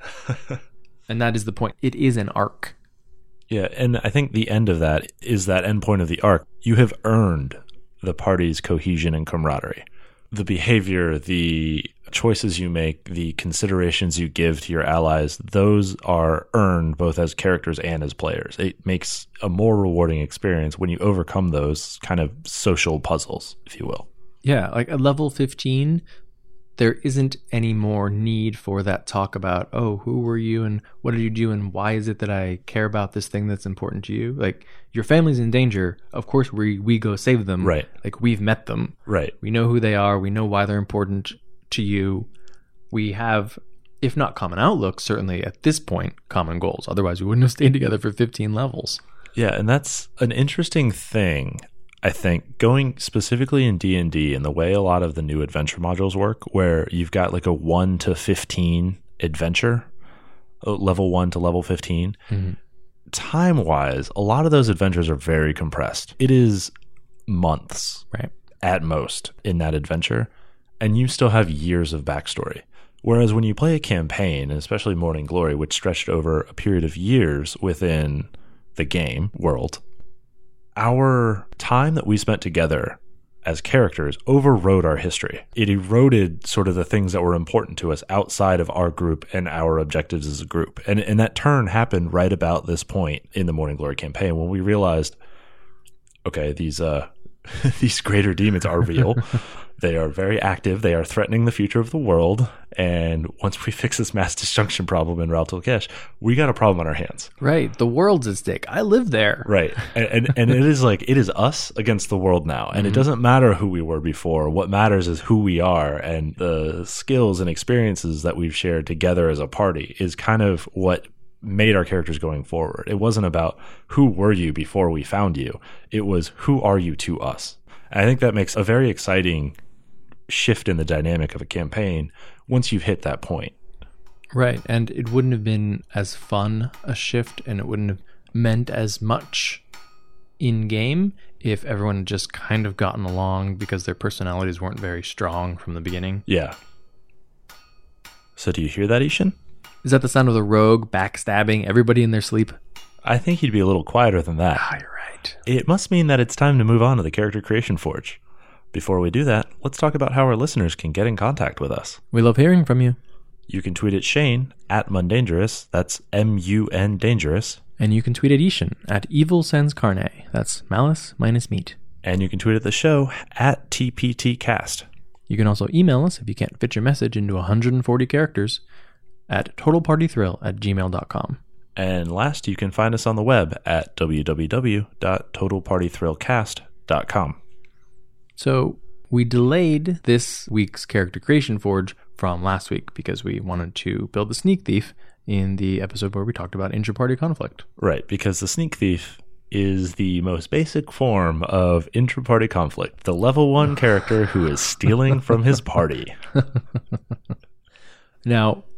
And that is the point. It is an arc. Yeah, and I think the end of that is that end point of the arc. You have earned the party's cohesion and camaraderie. The behavior, the choices you make, the considerations you give to your allies, those are earned both as characters and as players. It makes a more rewarding experience when you overcome those kind of social puzzles, if you will. Yeah, like at level fifteen, there isn't any more need for that talk about, oh, who were you and what did you do and why is it that I care about this thing that's important to you? Like, your family's in danger. Of course, we we go save them. Right. Like, we've met them. Right. We know who they are. We know why they're important to you. We have, if not common outlook, certainly at this point, common goals. Otherwise, we wouldn't have stayed together for fifteen levels. Yeah, and that's an interesting thing. I think going specifically in D and D and the way a lot of the new adventure modules work, where you've got like a one to fifteen adventure, level one to level fifteen, mm-hmm. time-wise, a lot of those adventures are very compressed. It is months right, at most in that adventure, and you still have years of backstory. Whereas when you play a campaign, and especially Morning Glory, which stretched over a period of years within the game world, our time that we spent together as characters overrode our history. It eroded sort of the things that were important to us outside of our group and our objectives as a group. And, and that turn happened right about this point in the Morning Glory campaign when we realized, okay, these uh, these greater demons are real. They are very active. They are threatening the future of the world. And once we fix this mass disjunction problem in Raul Tulkesh, we got a problem on our hands. Right. The world's at stake. I live there. Right. And, and and it is like, it is us against the world now. And mm-hmm. it doesn't matter who we were before. What matters is who we are. And the skills and experiences that we've shared together as a party is kind of what made our characters going forward. It wasn't about who were you before we found you. It was who are you to us. And I think that makes a very exciting shift in the dynamic of a campaign once you've hit that point. Right. And it wouldn't have been as fun a shift and it wouldn't have meant as much in game if everyone had just kind of gotten along because their personalities weren't very strong from the beginning. Yeah. So do you hear that, Ishan? Is that the sound of the rogue backstabbing everybody in their sleep? I think he'd be a little quieter than that. Ah, you're right. It must mean that it's time to move on to the Character Creation Forge. Before we do that, let's talk about how our listeners can get in contact with us. We love hearing from you. You can tweet at Shane at Mundangerous. That's M U N Dangerous. And you can tweet at Ishan at Evil Sans Carne. That's malice minus meat. And you can tweet at the show at T P T Cast. You can also email us if you can't fit your message into one hundred forty characters at totalpartythrill at gmail dot com. And last, you can find us on the web at w w w dot total party thrill cast dot com. So we delayed this week's Character Creation Forge from last week because we wanted to build the Sneak Thief in the episode where we talked about intra-party conflict. Right, because the Sneak Thief is the most basic form of intra-party conflict. The level one character who is stealing from his party. Now,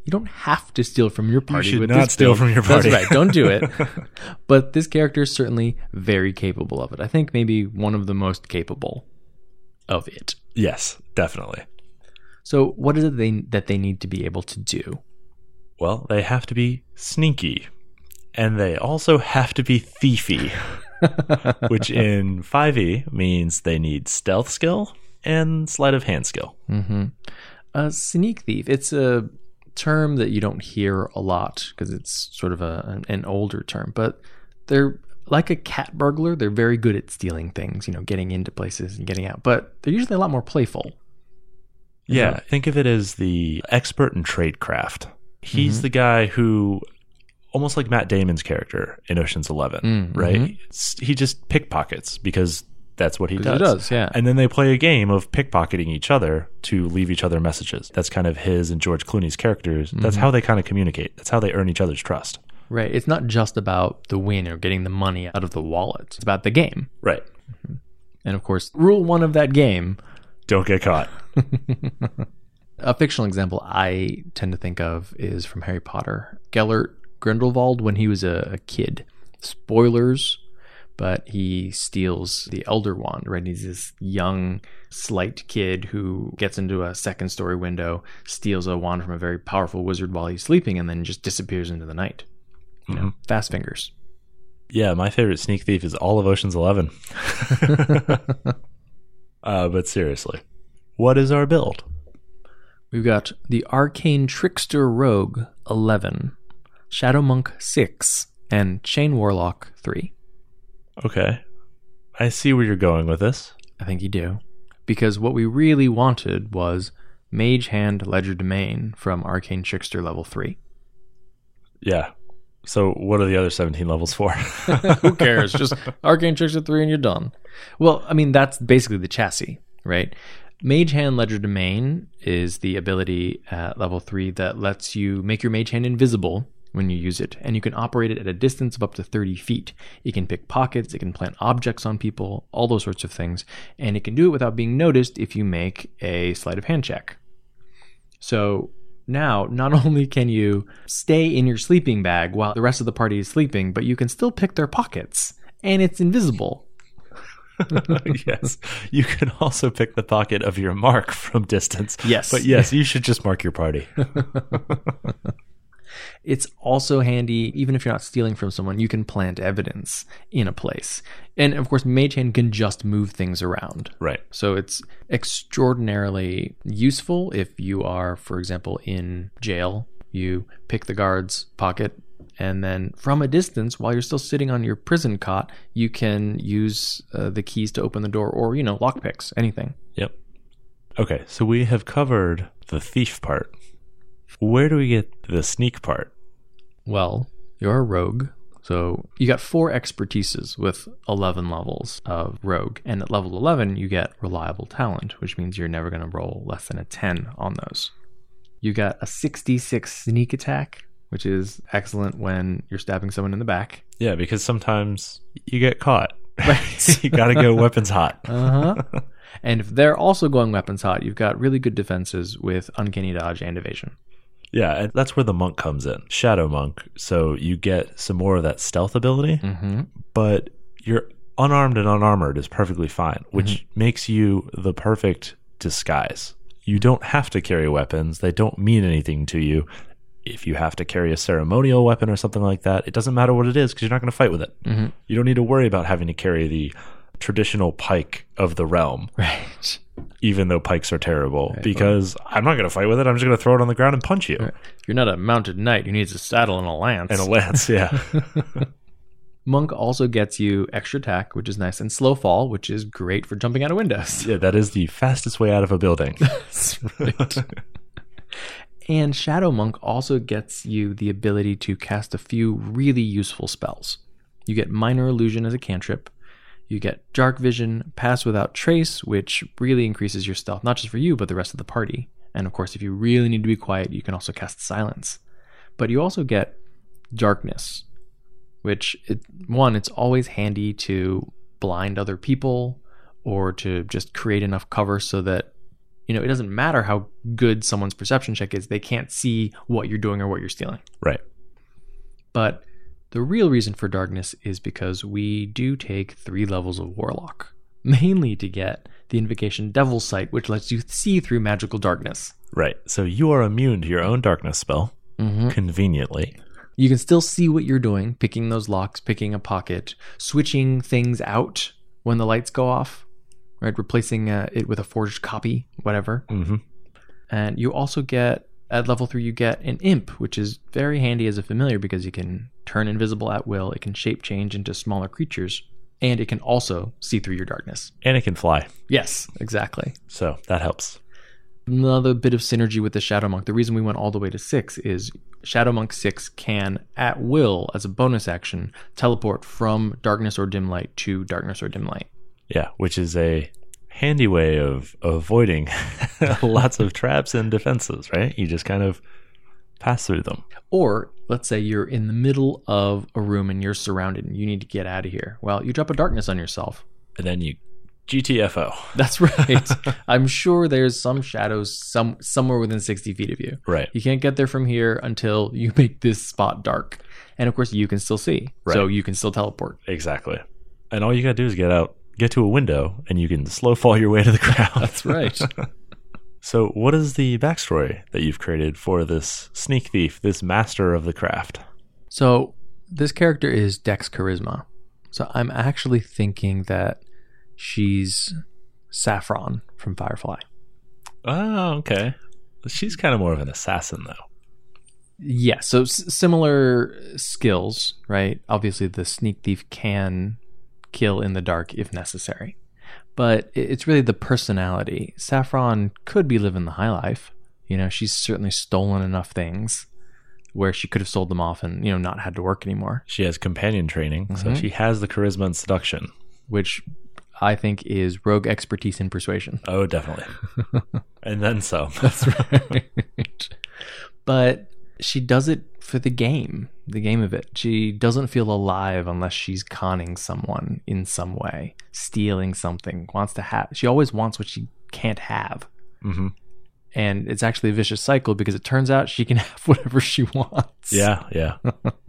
You don't have to steal from your party. You should with not this steal build. from your party. That's right. Don't do it. But this character is certainly very capable of it. I think maybe one of the most capable of it. Yes, definitely. So what is it they, that they need to be able to do? Well, they have to be sneaky. And they also have to be thiefy. Which in five E means they need stealth skill and sleight of hand skill. Mm-hmm. A sneak thief. It's a term that you don't hear a lot because it's sort of a an, an older term, but they're like a cat burglar. They're very good at stealing things, you know, getting into places and getting out, but they're usually a lot more playful. Yeah, know? Think of it as the expert in tradecraft. He's Mm-hmm. the guy who, almost like Matt Damon's character in Ocean's Eleven, Mm-hmm. right? It's- he just pickpockets because that's what he does. He does, yeah. And then they play a game of pickpocketing each other to leave each other messages. That's kind of his and George Clooney's characters. That's Mm-hmm. how they kind of communicate. That's how they earn each other's trust. Right. It's not just about the win or getting the money out of the wallet. It's about the game. Right. And of course, rule one of that game, Don't get caught. a fictional example I tend to think of is from Harry Potter. Gellert Grindelwald when he was a, a kid. Spoilers, but he steals the Elder Wand, right? He's this young, slight kid who gets into a second story window, steals a wand from a very powerful wizard while he's sleeping, and then just disappears into the night. You know, fast fingers. Yeah, my favorite sneak thief is all of Ocean's Eleven. uh, but seriously, what is our build? We've got the Arcane Trickster Rogue eleven, Shadow Monk six, and Chain Warlock three. Okay. I see where you're going with this. I think you do. Because what we really wanted was Mage Hand Ledger Domain from Arcane Trickster level three. Yeah. So what are the other seventeen levels for? Who cares? Just Arcane Trickster three and you're done. Well, I mean, that's basically the chassis, right? Mage Hand Ledger Domain is the ability at level three that lets you make your Mage Hand invisible when you use it, and you can operate it at a distance of up to thirty feet. It can pick pockets, it can plant objects on people, all those sorts of things, and it can do it without being noticed if you make a sleight of hand check. So now, not only can you stay in your sleeping bag while the rest of the party is sleeping, but you can still pick their pockets, and it's invisible. Yes. You can also pick the pocket of your mark from distance. Yes. But yes, you should just mark your party. It's also handy, even if you're not stealing from someone, you can plant evidence in a place. And of course, Mage Hand can just move things around. Right. So it's extraordinarily useful if you are, for example, in jail. You pick the guard's pocket, and then from a distance, while you're still sitting on your prison cot, you can use uh, the keys to open the door, or, you know, lockpicks, anything. Yep. Okay, so we have covered the thief part. Where do we get the sneak part? Well, you're a rogue. So you got four expertises with eleven levels of rogue. And at level eleven, you get reliable talent, which means you're never going to roll less than a ten on those. You got a sixty-six sneak attack, which is excellent when you're stabbing someone in the back. Yeah, because sometimes you get caught. Right. You gotta go weapons hot. Uh-huh. And if they're also going weapons hot, you've got really good defenses with uncanny dodge and evasion. Yeah, and that's where the monk comes in. Shadow monk. So you get some more of that stealth ability, Mm-hmm. but you're unarmed and unarmored is perfectly fine, which Mm-hmm. makes you the perfect disguise. You don't have to carry weapons. They don't mean anything to you. If you have to carry a ceremonial weapon or something like that, it doesn't matter what it is because you're not going to fight with it. Mm-hmm. You don't need to worry about having to carry the traditional pike of the realm, Right. even though pikes are terrible, Right. because I'm not going to fight with it. I'm just going to throw it on the ground and punch you. Right. You're not a mounted knight who needs a saddle and a lance. And a lance, yeah. Monk also gets you extra attack, which is nice, and slow fall, which is great for jumping out of windows. Yeah, that is the fastest way out of a building. That's right. And Shadow Monk also gets you the ability to cast a few really useful spells. You get Minor Illusion as a cantrip. You get Dark Vision, Pass Without Trace, which really increases your stealth, not just for you, but the rest of the party. And of course, if you really need to be quiet, you can also cast Silence. But you also get Darkness, which, it, one, it's always handy to blind other people or to just create enough cover so that you know, it doesn't matter how good someone's perception check is. They can't see what you're doing or what you're stealing. Right. But the real reason for darkness is because we do take three levels of Warlock, mainly to get the Invocation Devil's Sight, which lets you see through magical darkness. Right. So you are immune to your own darkness spell, Mm-hmm. conveniently. You can still see what you're doing, picking those locks, picking a pocket, switching things out when the lights go off, right? Replacing uh, it with a forged copy, whatever. Mm-hmm. And you also get, at level three, you get an imp, which is very handy as a familiar because you can turn invisible at will, it can shape change into smaller creatures, and it can also see through your darkness. And it can fly. Yes, exactly. So that helps. Another bit of synergy with the Shadow Monk. The reason we went all the way to six is Shadow Monk six can, at will, as a bonus action, teleport from darkness or dim light to darkness or dim light. Yeah, which is a handy way of avoiding lots of traps and defenses, right? You just kind of pass through them. Or, let's say you're in the middle of a room and you're surrounded and you need to get out of here. Well, you drop a darkness on yourself. And then you G T F O. That's right. I'm sure there's some shadows some somewhere within sixty feet of you. Right. You can't get there from here until you make this spot dark. And of course, you can still see. Right. So you can still teleport. Exactly. And all you got to do is get out, get to a window, and you can slow fall your way to the ground. That's right. So what is the backstory that you've created for this sneak thief, this master of the craft? So this character is Dex Charisma. So I'm actually thinking that she's Saffron from Firefly. Oh, okay. She's kind of more of an assassin, though. Yeah, so s- similar skills, right? Obviously, the sneak thief can kill in the dark if necessary. But it- it's really the personality. Saffron could be living the high life. You know, she's certainly stolen enough things where she could have sold them off and, you know, not had to work anymore. She has companion training, so Mhm. she has the charisma and seduction. Which I think is rogue expertise in persuasion. Oh, definitely. And then some. That's right. But she does it for the game, the game of it. She doesn't feel alive unless she's conning someone in some way, stealing something, wants to have. She always wants what she can't have. Mm-hmm. And it's actually a vicious cycle because it turns out she can have whatever she wants. Yeah, yeah.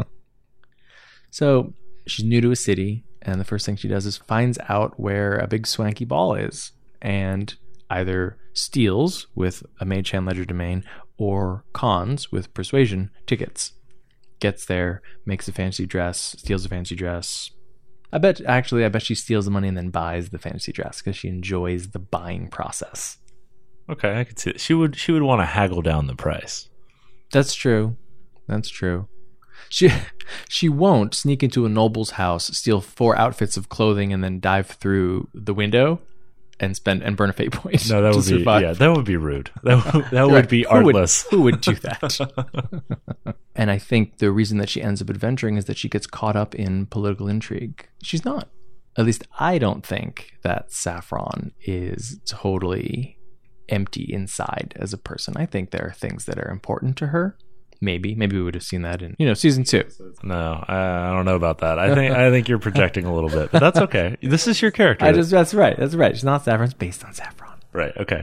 So she's new to a city, and the first thing she does is finds out where a big swanky ball is, and either steals with a Mage Hand Ledger Domain or cons with Persuasion tickets. Gets there, makes a fancy dress, steals a fancy dress. I bet, actually, I bet she steals the money and then buys the fancy dress because she enjoys the buying process. Okay, I could see it. She would she would want to haggle down the price. That's true. That's true. She she won't sneak into a noble's house, steal four outfits of clothing, and then dive through the window and spend and burn a fate point. No, that to would be survive. yeah, that would be rude. That would, that would Right. be Who would- artless. Who would do that? And I think the reason that she ends up adventuring is that she gets caught up in political intrigue. She's not. At least I don't think that Saffron is totally empty inside as a person. I think there are things that are important to her. Maybe, maybe we would have seen that in, you know, season two. No, I, I don't know about that. I think I think you're projecting a little bit, but that's okay. This is your character, I just, that's right. That's right. She's not Saffron. It's based on Saffron. right? Okay.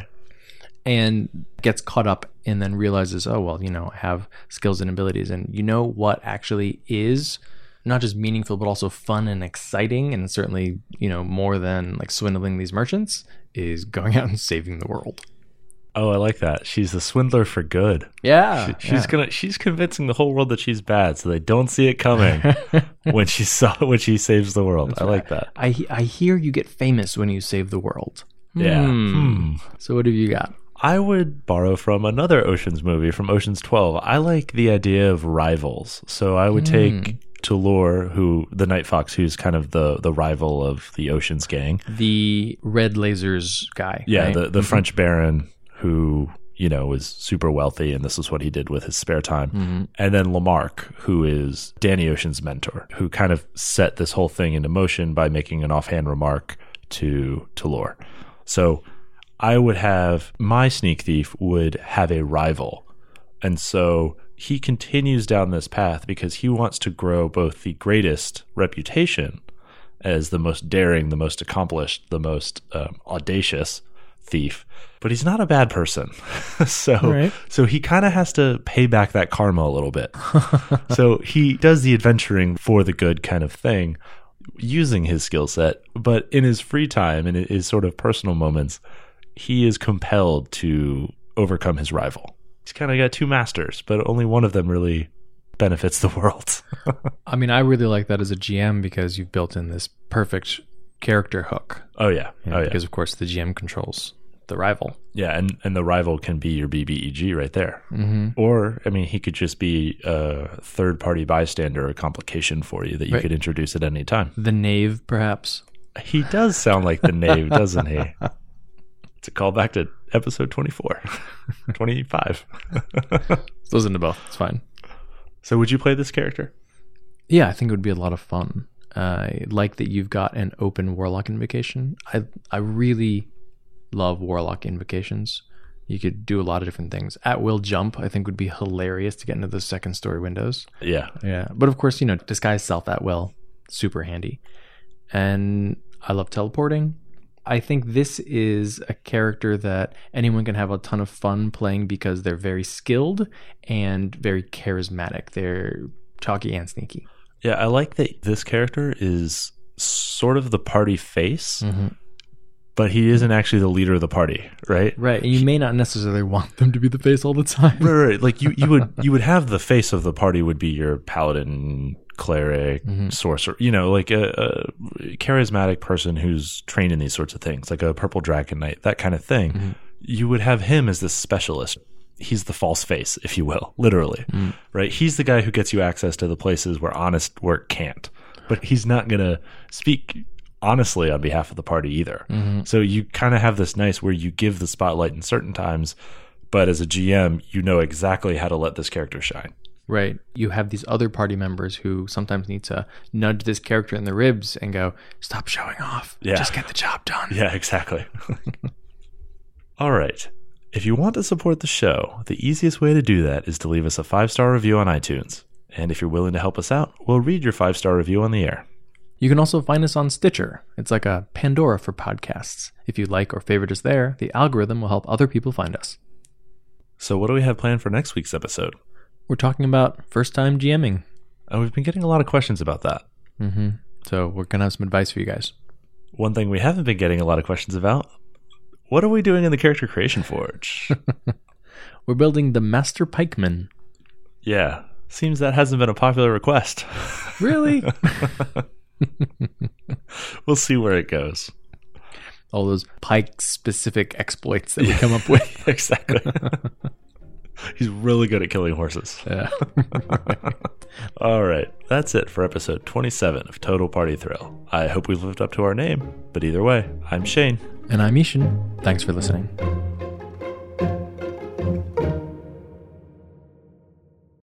And gets caught up and then realizes, oh, well, you know, I have skills and abilities. And you know what actually is not just meaningful, but also fun and exciting. And certainly, you know, more than like swindling these merchants is going out and saving the world. Oh, I like that. She's the swindler for good. Yeah. She, she's yeah. gonna she's convincing the whole world that she's bad, so they don't see it coming when she saw when she saves the world. That's I right. like that. I, I hear you get famous when you save the world. Yeah. Hmm. Hmm. So what have you got? I would borrow from another Ocean's movie, from Ocean's twelve. I like the idea of rivals. So I would take Tulor, who the Night Fox, who's kind of the, the rival of the Ocean's gang. The red lasers guy. Yeah, right? the, the French Baron who, you know, was super wealthy, and this is what he did with his spare time. Mm-hmm. And then Lamarck, who is Danny Ocean's mentor, who kind of set this whole thing into motion by making an offhand remark to Tulor. So I would have my sneak thief would have a rival. And so he continues down this path because he wants to grow both the greatest reputation as the most daring, the most accomplished, the most um, audacious thief, but he's not a bad person. so Right. so he kind of has to pay back that karma a little bit. So he does the adventuring for the good kind of thing using his skill set, but in his free time and his sort of personal moments, he is compelled to overcome his rival. He's kind of got two masters, but only one of them really benefits the world. I mean, I really like that as a G M because you've built in this perfect character hook. Oh yeah. You know, oh yeah. Because of course the G M controls the rival. Yeah, and, and the rival can be your B B E G right there. Mm-hmm. Or, I mean, he could just be a third-party bystander, a complication for you that you Right. could introduce at any time. The knave, perhaps. He does sound like the knave, doesn't he? It's a callback to episode twenty-four, twenty-five. Listen to both. It's fine. So would you play this character? Yeah, I think it would be a lot of fun. I like that you've got an open Warlock invocation. I I really love Warlock invocations. You could do a lot of different things. At will jump, I think, would be hilarious to get into the second story windows. Yeah. Yeah. But of course, you know, disguise self at will, super handy. And I love teleporting. I think this is a character that anyone can have a ton of fun playing because they're very skilled and very charismatic. They're talky and sneaky. Yeah, I like that this character is sort of the party face, Mm-hmm. but he isn't actually the leader of the party, right? Right. And you may not necessarily want them to be the face all the time. Right, right. Like you, you would you would have the face of the party would be your paladin, cleric, Mhm. sorcerer, you know, like a, a charismatic person who's trained in these sorts of things, like a purple dragon knight, that kind of thing. Mhm. You would have him as this specialist. He's the false face, if you will, literally, Mm. right? He's the guy who gets you access to the places where honest work can't, but he's not going to speak honestly on behalf of the party either. Mm-hmm. So you kind of have this nice where you give the spotlight in certain times, but as a G M, you know exactly how to let this character shine. Right. You have these other party members who sometimes need to nudge this character in the ribs and go, stop showing off. Yeah. Just get the job done. Yeah, exactly. All right. If you want to support the show, the easiest way to do that is to leave us a five-star review on iTunes. And if you're willing to help us out, we'll read your five-star review on the air. You can also find us on Stitcher. It's like a Pandora for podcasts. If you like or favorite us there, the algorithm will help other people find us. So what do we have planned for next week's episode? We're talking about first-time GMing. And we've been getting a lot of questions about that. Mm-hmm. So we're going to have some advice for you guys. One thing we haven't been getting a lot of questions about, what are we doing in the Character Creation Forge? We're building the Master Pikeman. Yeah, seems that hasn't been a popular request. Really? We'll see where it goes. All those Pike-specific exploits that we come up with. Exactly. He's really good at killing horses. Yeah. All right, that's it for episode twenty-seven of Total Party Thrill. I hope we've lived up to our name, but either way, I'm Shane. And I'm Ishan. Thanks for listening.